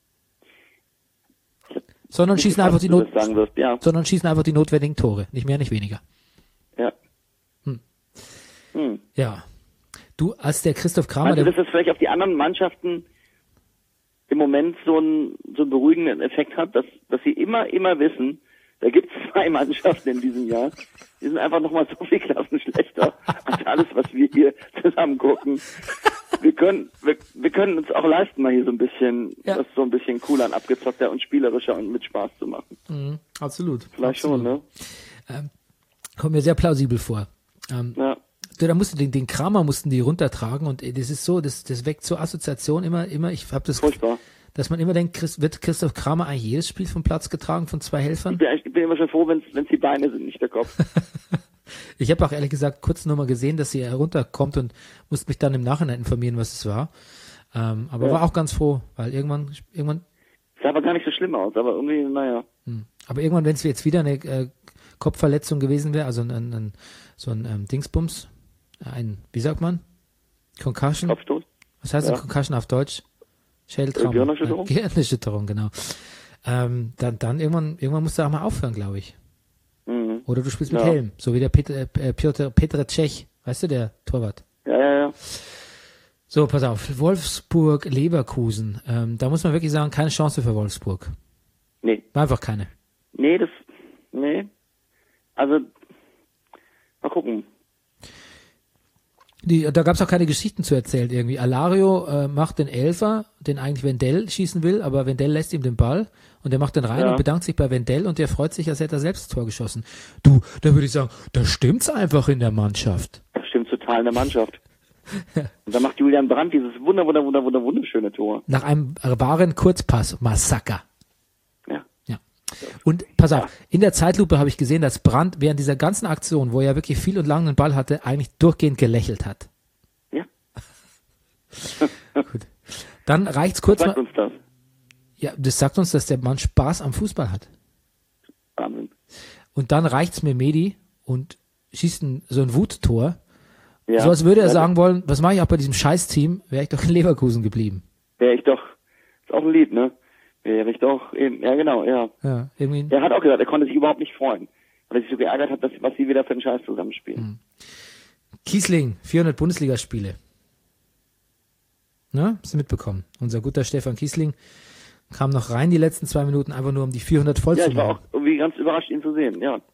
Speaker 1: Sondern
Speaker 2: Ich
Speaker 1: schießen
Speaker 2: weiß,
Speaker 1: einfach die
Speaker 2: du
Speaker 1: Not,
Speaker 2: das sagen wirst, ja.
Speaker 1: sondern schießen einfach die notwendigen Tore. Nicht mehr, nicht weniger.
Speaker 2: Ja.
Speaker 1: Hm.
Speaker 2: Hm.
Speaker 1: Ja. Du, als der Christoph Kramer,
Speaker 2: Meinst du,
Speaker 1: der,
Speaker 2: dass das vielleicht auf die anderen Mannschaften im Moment so einen, so einen beruhigenden Effekt hat, dass, dass sie immer, immer wissen, Da gibt es zwei Mannschaften in diesem Jahr. Die sind einfach nochmal so viel Klassen schlechter als alles, was wir hier zusammen gucken. Wir können, wir, wir können uns auch leisten, mal hier so ein bisschen,
Speaker 1: Ja.
Speaker 2: das so ein bisschen cooler und abgezockter und spielerischer und mit Spaß zu machen.
Speaker 1: Mhm, absolut.
Speaker 2: Vielleicht
Speaker 1: absolut.
Speaker 2: schon, ne?
Speaker 1: Ähm, kommt mir sehr plausibel vor. Ähm,
Speaker 2: Ja.
Speaker 1: du, da musst du den, den Kramer mussten die runtertragen und äh, das ist so, das, das weckt so Assoziation immer, immer, ich habe das,
Speaker 2: Furchtbar.
Speaker 1: dass man immer denkt, Christ, wird Christoph Kramer eigentlich jedes Spiel vom Platz getragen von zwei Helfern?
Speaker 2: Ich bin, ich bin immer schon froh, wenn es die Beine sind, nicht der Kopf.
Speaker 1: Ich habe auch ehrlich gesagt kurz nur mal gesehen, dass sie herunterkommt und musste mich dann im Nachhinein informieren, was es war. Ähm, aber
Speaker 2: Ja.
Speaker 1: war auch ganz froh, weil irgendwann, irgendwann,
Speaker 2: Sah aber gar nicht so schlimm aus, aber irgendwie, naja.
Speaker 1: hm, aber irgendwann, wenn es jetzt wieder eine äh, Kopfverletzung gewesen wäre, also ein, ein, ein so ein ähm, Dingsbums, ein, wie sagt man? Concussion?
Speaker 2: Kopfstoß.
Speaker 1: Was heißt
Speaker 2: Ja.
Speaker 1: denn Concussion auf Deutsch? Schädeltrauma.
Speaker 2: Äh, Gehirnerschütterung?
Speaker 1: Äh, Gehirnerschütterung, genau. Ähm, dann, dann irgendwann, irgendwann musst du auch mal aufhören, glaube ich.
Speaker 2: Mhm.
Speaker 1: Oder du spielst mit
Speaker 2: Ja.
Speaker 1: Helm, so wie der Peter, äh, Piotr, Petr Cech, weißt du, der Torwart.
Speaker 2: Ja, ja, ja.
Speaker 1: So, pass auf, Wolfsburg, Leverkusen, ähm, da muss man wirklich sagen, keine Chance für Wolfsburg.
Speaker 2: Nee.
Speaker 1: War einfach keine.
Speaker 2: Nee, das, nee. Also, mal gucken.
Speaker 1: Die, da gab es auch keine Geschichten zu erzählen irgendwie. Alario äh, macht den Elfer, den eigentlich Wendell schießen will, aber Wendell lässt ihm den Ball und der macht den rein
Speaker 2: Ja.
Speaker 1: und bedankt sich bei Wendell und der freut sich, als hätte er selbst das Tor geschossen. Du, da würde ich sagen, da stimmt's einfach in der Mannschaft.
Speaker 2: Das stimmt total in der Mannschaft. Und dann macht Julian Brandt dieses wunder, wunder, wunder, wunder, wunderschöne Tor.
Speaker 1: Nach einem wahren Kurzpass-Massaker.
Speaker 2: Ja.
Speaker 1: Ja. Und pass auf, in der Zeitlupe habe ich gesehen, dass Brandt während dieser ganzen Aktion, wo er wirklich viel und lang den Ball hatte, eigentlich durchgehend gelächelt hat.
Speaker 2: Ja.
Speaker 1: Gut. Dann reicht's kurz
Speaker 2: Sagt
Speaker 1: mal.
Speaker 2: uns das.
Speaker 1: Ja, das sagt uns, dass der Mann Spaß am Fußball hat.
Speaker 2: Wahnsinn.
Speaker 1: Und dann reicht's mir Medi und schießt ein, so ein Wuttor.
Speaker 2: Ja.
Speaker 1: So als würde er
Speaker 2: Ja,
Speaker 1: sagen wollen, was mache ich auch bei diesem Scheiß-Team, wäre ich doch in Leverkusen geblieben.
Speaker 2: Wäre ich doch, ist auch ein Lied, ne? Wäre ich doch eben, ja genau, ja.
Speaker 1: Ja, irgendwie.
Speaker 2: Er hat auch gesagt, er konnte sich überhaupt nicht freuen. Weil er sich so geärgert hat, dass, was sie wieder für einen Scheiß zusammenspielen.
Speaker 1: Kiesling, vierhundert Bundesligaspiele. Ne? Hast du mitbekommen? Unser guter Stefan Kiesling kam noch rein die letzten zwei Minuten, einfach nur um die vierhundert voll
Speaker 2: Ja,
Speaker 1: zu
Speaker 2: ich war
Speaker 1: machen.
Speaker 2: auch irgendwie ganz überrascht, ihn zu sehen, ja.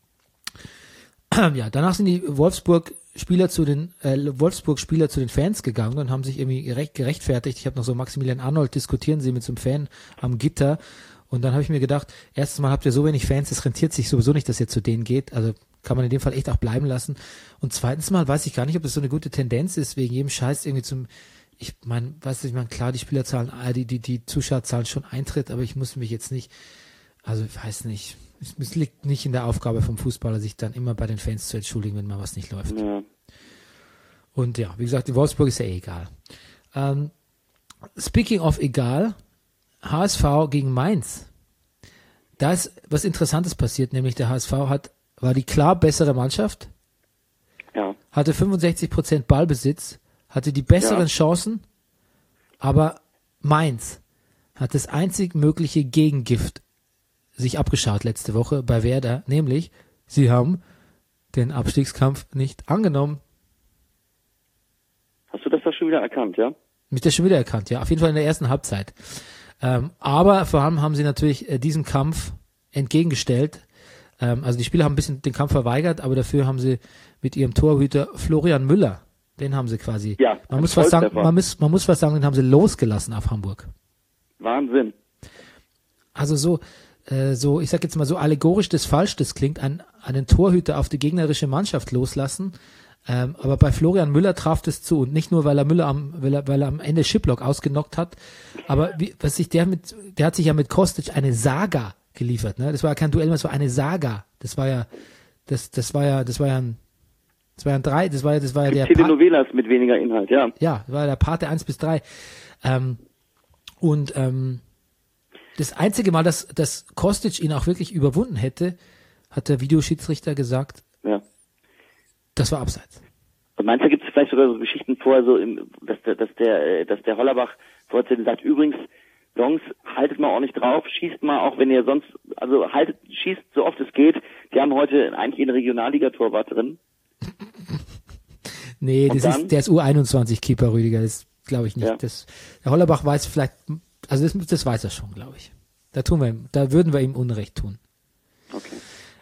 Speaker 1: Ja, danach sind die Wolfsburg-Spieler zu den äh, Wolfsburg-Spieler zu den Fans gegangen und haben sich irgendwie gerecht, gerechtfertigt. Ich habe noch so Maximilian Arnold diskutieren sie mit so einem Fan am Gitter und dann habe ich mir gedacht, erstens mal habt ihr so wenig Fans, es rentiert sich sowieso nicht, dass ihr zu denen geht. Also kann man in dem Fall echt auch bleiben lassen. Und zweitens mal weiß ich gar nicht, ob das so eine gute Tendenz ist, wegen jedem Scheiß irgendwie zum, ich meine, weißt du, ich meine, klar, die Spielerzahlen, ah, die, die, die Zuschauer zahlen schon Eintritt, aber ich muss mich jetzt nicht, also ich weiß nicht, es, es liegt nicht in der Aufgabe vom Fußballer, sich dann immer bei den Fans zu entschuldigen, wenn mal was nicht läuft.
Speaker 2: ja.
Speaker 1: Und ja, wie gesagt, die Wolfsburg ist ja eh egal. Ähm, speaking of egal, H S V gegen Mainz. Da ist was Interessantes passiert, nämlich der H S V hat, war die klar bessere Mannschaft,
Speaker 2: Ja.
Speaker 1: hatte fünfundsechzig Prozent Ballbesitz, hatte die besseren
Speaker 2: Ja.
Speaker 1: Chancen, aber Mainz hat das einzig mögliche Gegengift sich abgeschaut letzte Woche bei Werder, nämlich sie haben den Abstiegskampf nicht angenommen.
Speaker 2: Hast du das doch schon wieder erkannt, ja?
Speaker 1: Mich das schon wieder erkannt, ja. Auf jeden Fall in der ersten Halbzeit. Ähm, aber vor allem haben sie natürlich äh, diesem Kampf entgegengestellt. Ähm, also die Spieler haben ein bisschen den Kampf verweigert, aber dafür haben sie mit ihrem Torhüter Florian Müller, den haben sie quasi,
Speaker 2: Ja,
Speaker 1: man
Speaker 2: ein
Speaker 1: muss fast sagen,
Speaker 2: Volltreffer.
Speaker 1: man muss, man muss fast sagen, den haben sie losgelassen auf Hamburg.
Speaker 2: Wahnsinn.
Speaker 1: Also so, äh, so, ich sag jetzt mal so allegorisch das falsch, das klingt, ein, einen Torhüter auf die gegnerische Mannschaft loslassen. Ähm, aber bei Florian Müller traf das zu und nicht nur, weil er Müller am, weil er, weil er am Ende Schiplock ausgenockt hat, aber wie, was sich der mit, der hat sich ja mit Kostic eine Saga geliefert, ne? Das war ja kein Duell, das war eine Saga. Das war ja, das, das war ja, das war ja ein, das war ja ein drei, das war ja, das war ja der Pa-
Speaker 2: Telenovelas mit weniger Inhalt, ja.
Speaker 1: ja, das war der Pate eins bis drei. Ähm, und ähm, das einzige Mal, dass, dass Kostic ihn auch wirklich überwunden hätte, hat der Videoschiedsrichter gesagt,
Speaker 2: ja.
Speaker 1: das war abseits.
Speaker 2: Und manchmal gibt es vielleicht sogar so Geschichten vorher, so im, dass der, dass der, äh, dass der Hollerbach vorher sagt, übrigens, Jungs, haltet mal ordentlich drauf, schießt mal, auch wenn ihr sonst, also haltet, schießt so oft es geht. Die haben heute eigentlich eine Regionalliga-Torwart drin.
Speaker 1: Nee,
Speaker 2: Und
Speaker 1: das
Speaker 2: dann?
Speaker 1: ist, der ist U einundzwanzig Keeper, Rüdiger, das glaube ich nicht.
Speaker 2: Ja.
Speaker 1: Das, der Hollerbach weiß vielleicht, also das, das weiß er schon, glaube ich. Da tun wir ihm, da würden wir ihm Unrecht tun.
Speaker 2: Okay.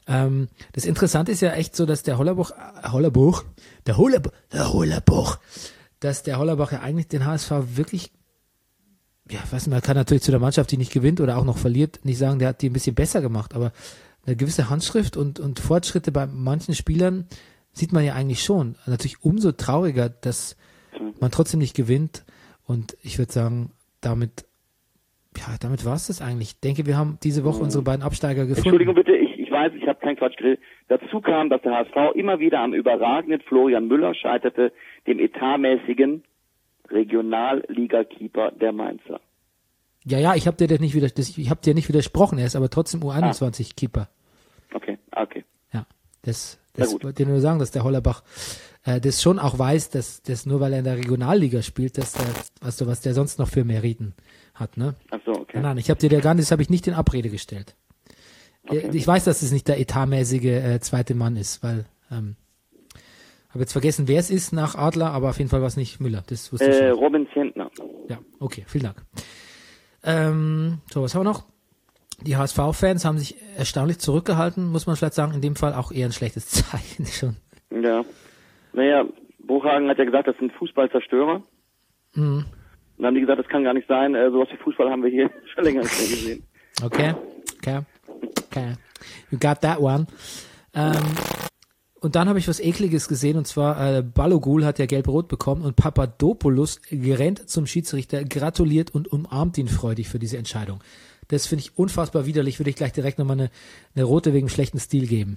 Speaker 1: Ähm, das Interessante ist ja echt so, dass der Hollerbuch, äh, Hollerbuch, der Hollerbuch, der Hollerbuch, dass der Hollerbach ja eigentlich den H S V wirklich, ja, weiß nicht, man kann natürlich zu der Mannschaft, die nicht gewinnt oder auch noch verliert, nicht sagen, der hat die ein bisschen besser gemacht, aber eine gewisse Handschrift und, und Fortschritte bei manchen Spielern sieht man ja eigentlich schon. Natürlich umso trauriger, dass man trotzdem nicht gewinnt. Und ich würde sagen, damit, ja, damit war es das eigentlich. Ich denke, wir haben diese Woche unsere beiden Absteiger gefunden.
Speaker 2: Entschuldigung bitte, ich, ich weiß, ich habe keinen Quatsch geredet. Dazu kam, dass der H S V immer wieder am überragenden Florian Müller scheiterte, dem etatmäßigen Regionalliga-Keeper der Mainzer.
Speaker 1: Ja, ja, ich habe dir das nicht wieder, das, ich habe dir nicht widersprochen, er ist aber trotzdem U einundzwanzig Keeper.
Speaker 2: Okay, okay.
Speaker 1: Ja, das, das wollte ich nur sagen, dass der Hollerbach äh, das schon auch weiß, dass das nur weil er in der Regionalliga spielt, dass der, weißt du, was der sonst noch für Meriten hat, ne? Ach so, okay. Nein, nein, ich habe dir der gar nicht, das habe ich nicht in Abrede gestellt. Okay. Ich weiß, dass es nicht der etatmäßige äh, zweite Mann ist, weil ähm, habe jetzt vergessen, wer es ist nach Adler, aber auf jeden Fall war es nicht Müller. Das wusste
Speaker 2: äh,
Speaker 1: ich schon.
Speaker 2: Robin Zentner.
Speaker 1: Ja, okay, vielen Dank. Ähm, so, was haben wir noch? Die H S V-Fans haben sich erstaunlich zurückgehalten, muss man vielleicht sagen, in dem Fall auch eher ein schlechtes Zeichen schon.
Speaker 2: Ja, naja, Bruchhagen hat ja gesagt, das sind Fußballzerstörer. Mhm. Dann haben die gesagt, das kann gar nicht sein, äh, sowas wie Fußball haben wir hier schon länger nicht mehr gesehen.
Speaker 1: Okay, okay, okay. You got that one. Ähm, und dann habe ich was Ekliges gesehen, und zwar äh, Balogun hat ja gelb-rot bekommen und Papadopoulos rennt zum Schiedsrichter, gratuliert und umarmt ihn freudig für diese Entscheidung. Das finde ich unfassbar widerlich, würde ich gleich direkt nochmal eine, eine rote wegen schlechten Stil geben.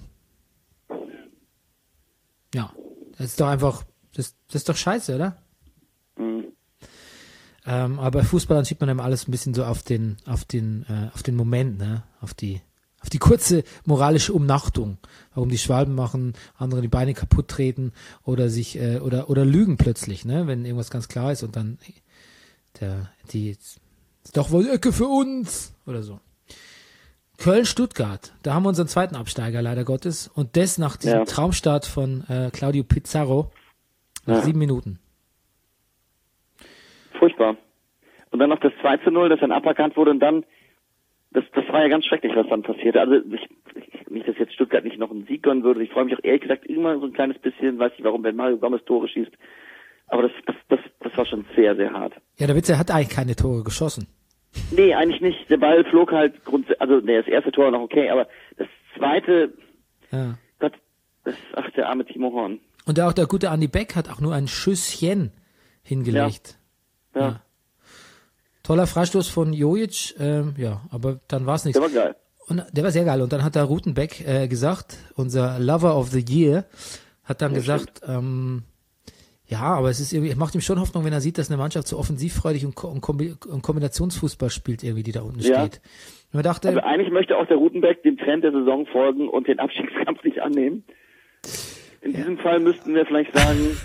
Speaker 1: Ja, das ist doch einfach, das, das ist doch scheiße, oder? Mhm. Ähm, aber bei Fußballern schiebt man immer alles ein bisschen so auf den, auf den, äh, auf den Moment, ne, auf die, auf die kurze moralische Umnachtung, warum die Schwalben machen, andere die Beine kaputt treten oder sich äh, oder oder lügen plötzlich, ne, wenn irgendwas ganz klar ist und dann der die ist doch wohl Ecke für uns oder so. Köln-Stuttgart, da haben wir unseren zweiten Absteiger leider Gottes und das nach diesem ja. Traumstart von äh, Claudio Pizarro nach ja. sieben Minuten.
Speaker 2: Furchtbar. Und dann noch das zwei zu null, das dann aberkannt wurde und dann Das, das war ja ganz schrecklich, was dann passierte. Also ich, ich, nicht, dass jetzt Stuttgart nicht noch einen Sieg gönnen würde. Ich freue mich auch ehrlich gesagt immer so ein kleines bisschen, weiß nicht warum, wenn Mario Gomez Tore schießt. Aber das, das, das, das war schon sehr, sehr hart.
Speaker 1: Ja, der Witz, er hat eigentlich keine Tore geschossen.
Speaker 2: Nee, eigentlich nicht. Der Ball flog halt grundsätzlich, also nee, das erste Tor war noch okay, aber das zweite, ja. Gott, das, ach, der arme Timo Horn.
Speaker 1: Und auch der gute Andi Beck hat auch nur ein Schüsschen hingelegt. Ja. ja. ja. Toller Freistoß von Jojic, ähm, ja, aber dann war es nichts.
Speaker 2: Der war geil.
Speaker 1: Und der war sehr geil. Und dann hat der Rutenbeck äh, gesagt, unser Lover of the Year, hat dann ja, gesagt, ähm, ja, aber es ist irgendwie, macht ihm schon Hoffnung, wenn er sieht, dass eine Mannschaft so offensivfreudig und, und, Kombi- und Kombinationsfußball spielt, irgendwie, die da unten ja. steht. Und man dachte,
Speaker 2: also eigentlich möchte auch der Rutenbeck dem Trend der Saison folgen und den Abstiegskampf nicht annehmen. In ja. diesem Fall müssten wir vielleicht sagen.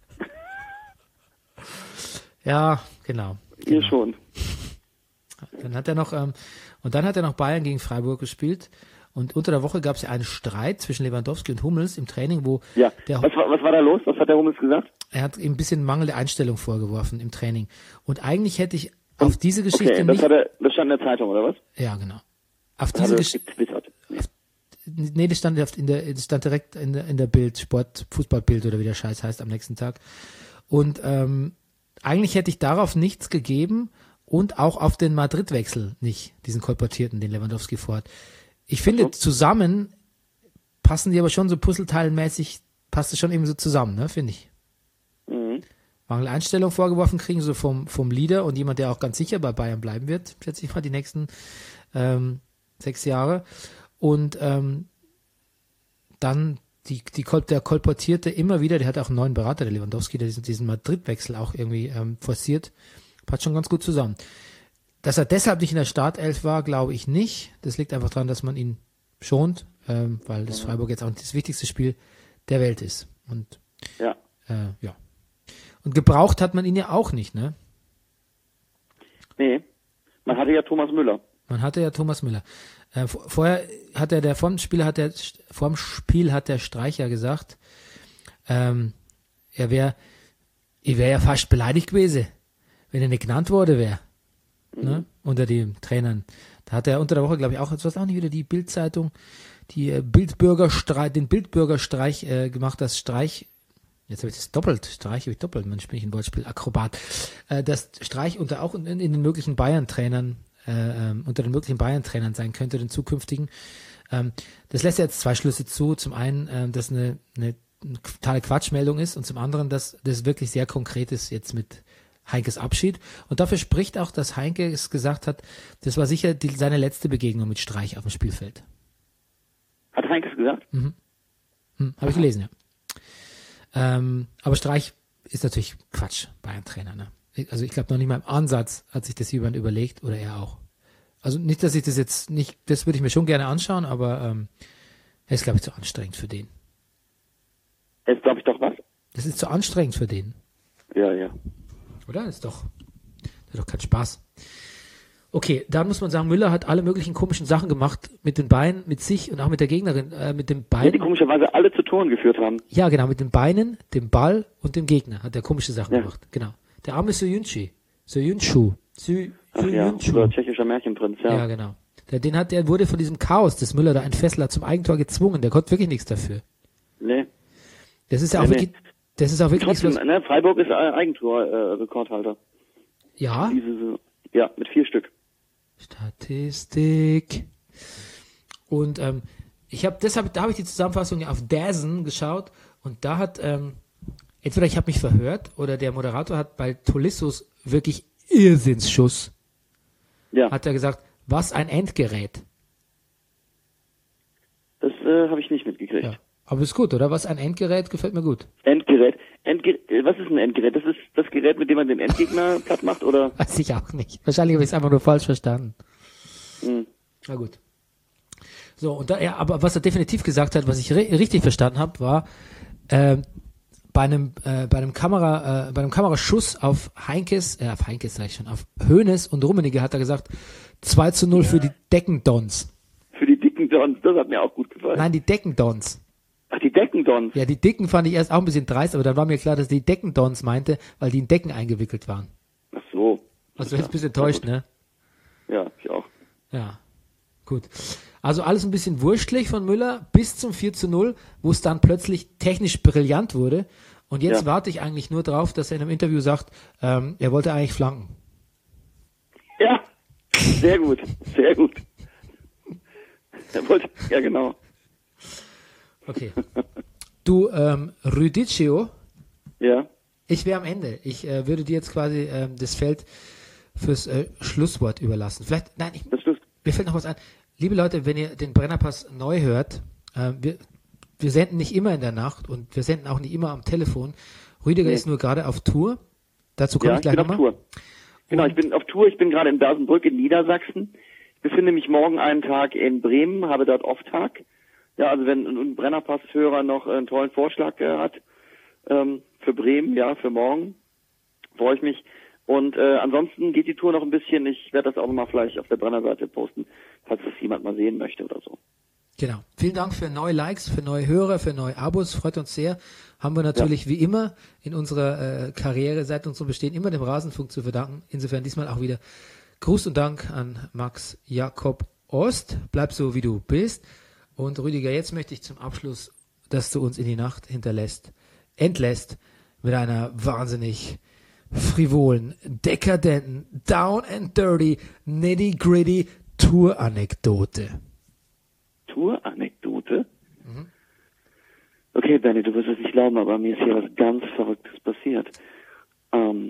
Speaker 1: ja, genau.
Speaker 2: Hier
Speaker 1: genau.
Speaker 2: schon.
Speaker 1: Dann hat er noch, ähm, und dann hat er noch Bayern gegen Freiburg gespielt. Und unter der Woche gab es ja einen Streit zwischen Lewandowski und Hummels im Training, wo
Speaker 2: ja.
Speaker 1: der
Speaker 2: was, war, was war da los? Was hat der Hummels gesagt?
Speaker 1: Er hat ihm ein bisschen mangelnde Einstellung vorgeworfen im Training. Und eigentlich hätte ich auf und, diese Geschichte
Speaker 2: okay, das
Speaker 1: nicht...
Speaker 2: Hat er, das stand in der Zeitung, oder was?
Speaker 1: Ja, genau. Auf das diese Geschichte... Nee. nee, das stand, in der, das stand direkt in der, in der Bild, Sport, Fußballbild oder wie der Scheiß heißt am nächsten Tag. Und ähm, eigentlich hätte ich darauf nichts gegeben und auch auf den Madrid-Wechsel nicht, diesen kolportierten, den Lewandowski vorhat. Ich finde, so. zusammen passen die aber schon so puzzleteilenmäßig, passt es schon eben so zusammen, ne, finde ich. Mhm. Mangel Einstellung vorgeworfen kriegen, so vom, vom Leader und jemand, der auch ganz sicher bei Bayern bleiben wird, schätze ich mal, die nächsten ähm, sechs Jahre. Und ähm, dann die, die der kolportierte immer wieder, der hat auch einen neuen Berater, der Lewandowski, der diesen, diesen Madrid-Wechsel auch irgendwie ähm, forciert, passt schon ganz gut zusammen. Dass er deshalb nicht in der Startelf war, glaube ich nicht. Das liegt einfach daran, dass man ihn schont, ähm, weil das Freiburg jetzt auch das wichtigste Spiel der Welt ist. Und
Speaker 2: ja.
Speaker 1: Äh, ja. Und gebraucht hat man ihn ja auch nicht, ne?
Speaker 2: Nee. Man hatte ja Thomas Müller.
Speaker 1: Man hatte ja Thomas Müller. Äh, vorher hat er der vom Spiel hat der vorm Spiel hat der Streicher gesagt, ähm, er wäre, ich wäre ja fast beleidigt gewesen, wenn er nicht genannt worden wäre. Mhm. Ne? Unter den Trainern. Da hat er unter der Woche, glaube ich, auch, jetzt war es auch nicht wieder die Bild-Zeitung, die äh, Bildbürgerstreich, den Bildbürgerstreich äh, gemacht, das Streich, jetzt habe ich das doppelt, Streich habe ich doppelt, Mensch, bin ich ein Wortspiel-Akrobat, äh, das Streich unter auch in, in den möglichen Bayern-Trainern, äh, äh, unter den möglichen Bayern-Trainern sein könnte, den zukünftigen. Ähm, das lässt jetzt zwei Schlüsse zu. Zum einen, äh, dass eine, eine, eine totale Quatschmeldung ist und zum anderen, dass das wirklich sehr konkret ist jetzt mit Heinkes Abschied. Und dafür spricht auch, dass Heinke es gesagt hat, das war sicher die, seine letzte Begegnung mit Streich auf dem Spielfeld.
Speaker 2: Hat Heinke es gesagt?
Speaker 1: Mhm. Hm, habe ich gelesen, ja. Ähm, aber Streich ist natürlich Quatsch, Bayern-Trainer. Ne? Also ich glaube noch nicht mal im Ansatz hat sich das jemand überlegt oder er auch. Also nicht, dass ich das jetzt nicht, das würde ich mir schon gerne anschauen, aber ähm, er ist, glaube ich, zu anstrengend für den.
Speaker 2: Jetzt glaube ich doch was?
Speaker 1: Das ist zu anstrengend für den.
Speaker 2: Ja, ja.
Speaker 1: Oder? Das ist doch, das ist doch kein Spaß. Okay, dann muss man sagen, Müller hat alle möglichen komischen Sachen gemacht mit den Beinen, mit sich und auch mit der Gegnerin, äh, mit den Beinen.
Speaker 2: Ja, die komischerweise alle zu Toren geführt haben.
Speaker 1: Ja, genau, mit den Beinen, dem Ball und dem Gegner hat er komische Sachen
Speaker 2: Ja.
Speaker 1: gemacht. Genau. Der arme Soyuncu. Soyuncu. Soy-
Speaker 2: Ach ja,
Speaker 1: Soyuncu.
Speaker 2: oder tschechischer Märchenprinz, ja.
Speaker 1: Ja, genau. Der, den hat, der wurde von diesem Chaos des Müller da ein Fessler zum Eigentor gezwungen. Der konnte wirklich nichts dafür.
Speaker 2: Nee.
Speaker 1: Das ist ja auch
Speaker 2: Nee,
Speaker 1: wirklich, das ist auch wirklich nichts,
Speaker 2: Trotzdem,
Speaker 1: was,
Speaker 2: ne, Freiburg ist äh, Eigentor-Rekordhalter.
Speaker 1: ja.
Speaker 2: Diese Saison. Ja, mit vier Stück.
Speaker 1: Statistik. Und ähm, ich habe deshalb, da habe ich die Zusammenfassung ja auf Dazen geschaut und da hat ähm, entweder ich habe mich verhört oder der Moderator hat bei Tolissos wirklich Irrsinnsschuss,
Speaker 2: Ja,
Speaker 1: hat er gesagt, was ein Endgerät.
Speaker 2: das äh, habe ich nicht mitgekriegt.
Speaker 1: Ja. Aber ist gut, oder? Was ein Endgerät gefällt mir gut.
Speaker 2: Endgerät. Endger äh, was ist ein Endgerät? Das ist das Gerät, mit dem man den Endgegner platt macht, oder?
Speaker 1: Weiß ich auch nicht. Wahrscheinlich habe ich es einfach nur falsch verstanden.
Speaker 2: Hm.
Speaker 1: Na gut. So, und da, ja, aber was er definitiv gesagt hat, was ich ri- richtig verstanden habe, war, äh, bei einem, äh, bei einem Kamera, äh, bei einem Kameraschuss auf Heinkes, äh, auf Heinkes sag ich schon, auf Hoeneß und Rummenigge hat er gesagt, zwei zu null für die Deckendons.
Speaker 2: Für die dicken Dons, das hat mir auch gut gefallen.
Speaker 1: Nein, die Deckendons.
Speaker 2: Ach, die Deckendons.
Speaker 1: Ja, die Dicken fand ich erst auch ein bisschen dreist, aber dann war mir klar, dass die Deckendons meinte, weil die in Decken eingewickelt waren.
Speaker 2: Ach so.
Speaker 1: Also jetzt ein bisschen enttäuscht, ne?
Speaker 2: Ja, ich auch.
Speaker 1: Ja, gut. Also alles ein bisschen wurstlich von Müller bis zum vier zu null, wo es dann plötzlich technisch brillant wurde. Und jetzt
Speaker 2: Ja.
Speaker 1: warte ich eigentlich nur drauf, dass er in einem Interview sagt, ähm, er wollte eigentlich flanken.
Speaker 2: Ja, sehr gut, sehr gut. Er wollte, ja genau.
Speaker 1: Okay. Du, ähm, Rüdicio,
Speaker 2: Ja,
Speaker 1: ich wäre am Ende. Ich äh, würde dir jetzt quasi ähm, das Feld fürs äh, Schlusswort überlassen. Vielleicht, nein, ich,
Speaker 2: das ist
Speaker 1: mir fällt noch was ein. Liebe Leute, wenn ihr den Brennerpass neu hört, äh, wir, wir senden nicht immer in der Nacht und wir senden auch nicht immer am Telefon. Rüdiger
Speaker 2: Nee.
Speaker 1: ist nur gerade auf Tour. Dazu komme
Speaker 2: ja,
Speaker 1: ich
Speaker 2: ich
Speaker 1: gleich
Speaker 2: bin auf
Speaker 1: nochmal.
Speaker 2: Tour. Genau, ich bin auf Tour, ich bin gerade in Bersenbrück in Niedersachsen. Ich befinde mich morgen einen Tag in Bremen, habe dort Off-Tag. Ja, also wenn ein Brennerpass-Hörer noch einen tollen Vorschlag äh, hat ähm, für Bremen, ja, für morgen, freue ich mich. Und äh, ansonsten geht die Tour noch ein bisschen. Ich werde das auch mal vielleicht auf der Brennerseite posten, falls es jemand mal sehen möchte oder so.
Speaker 1: Genau. Vielen Dank für neue Likes, für neue Hörer, für neue Abos. Freut uns sehr. Haben wir natürlich wie immer in unserer äh, Karriere seit unserem Bestehen immer dem Rasenfunk zu verdanken. Insofern diesmal auch wieder Gruß und Dank an Max Jakob Ost. Bleib so, wie du bist. Und Rüdiger, jetzt möchte ich zum Abschluss, dass du uns in die Nacht hinterlässt, entlässt mit einer wahnsinnig frivolen, dekadenten, down and dirty, nitty-gritty Tour-Anekdote.
Speaker 2: Tour-Anekdote? Mhm. Okay, Benny, du wirst es nicht glauben, aber mir ist hier was ganz Verrücktes passiert. Ähm,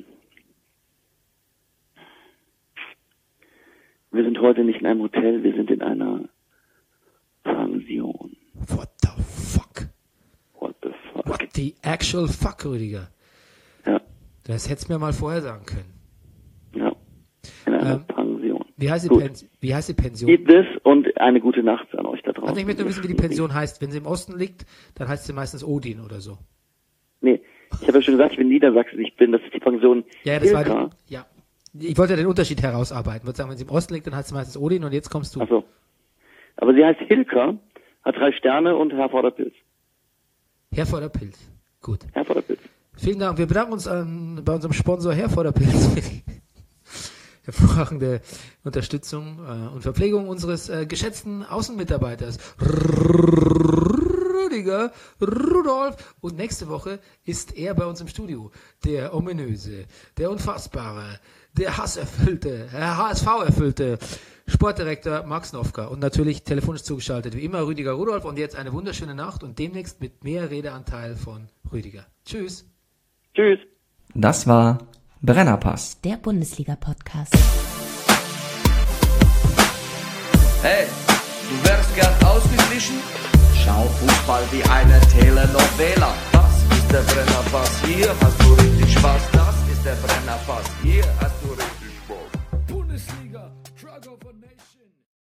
Speaker 2: wir sind heute nicht in einem Hotel, wir sind in einer Pension.
Speaker 1: What the fuck?
Speaker 2: What the fuck?
Speaker 1: What the actual fuck, Rüdiger?
Speaker 2: Ja,
Speaker 1: Das hättest du mir mal vorher sagen können.
Speaker 2: ja. In einer
Speaker 1: Ähm,
Speaker 2: Pension.
Speaker 1: Wie heißt die,
Speaker 2: Gut.
Speaker 1: Pens wie heißt die Pension?
Speaker 2: Geht das und eine gute Nacht an euch da draußen.
Speaker 1: Also ich möchte nur wissen, wie die Pension heißt. Wenn sie im Osten liegt, dann heißt sie meistens Odin oder so.
Speaker 2: Nee, ich habe ja schon gesagt, ich bin Niedersachsen, ich bin, das ist die Pension
Speaker 1: Ja, das war
Speaker 2: Hilka.
Speaker 1: die, ja. Ich wollte ja den Unterschied herausarbeiten. Ich würde sagen, wenn sie im Osten liegt, dann heißt sie meistens Odin und jetzt kommst du.
Speaker 2: Ach so. Aber sie heißt Hilka, hat drei Sterne und Herforder Pilz.
Speaker 1: Herforder Pilz. Gut.
Speaker 2: Herforder Pilz.
Speaker 1: Vielen Dank. Wir bedanken uns an, bei unserem Sponsor Herforder Pilz für die, hervorragende Unterstützung äh, und Verpflegung unseres äh, geschätzten Außenmitarbeiters Rüdiger Rudolf. Und nächste Woche ist er bei uns im Studio. Der ominöse, der unfassbare, der hasserfüllte, der H S V-erfüllte Sportdirektor Max Nowka. Und natürlich telefonisch zugeschaltet, wie immer, Rüdiger Rudolf. Und jetzt eine wunderschöne Nacht und demnächst mit mehr Redeanteil von Rüdiger. Tschüss.
Speaker 2: Tschüss.
Speaker 3: Das war Brennerpass.
Speaker 4: Der Bundesliga-Podcast.
Speaker 5: Hey, du wärst gern ausgeglichen? Schau Fußball wie eine Telenovela. Das ist der Brennerpass, hier hast du richtig Spaß. Das ist der Brennerpass, hier hast du richtig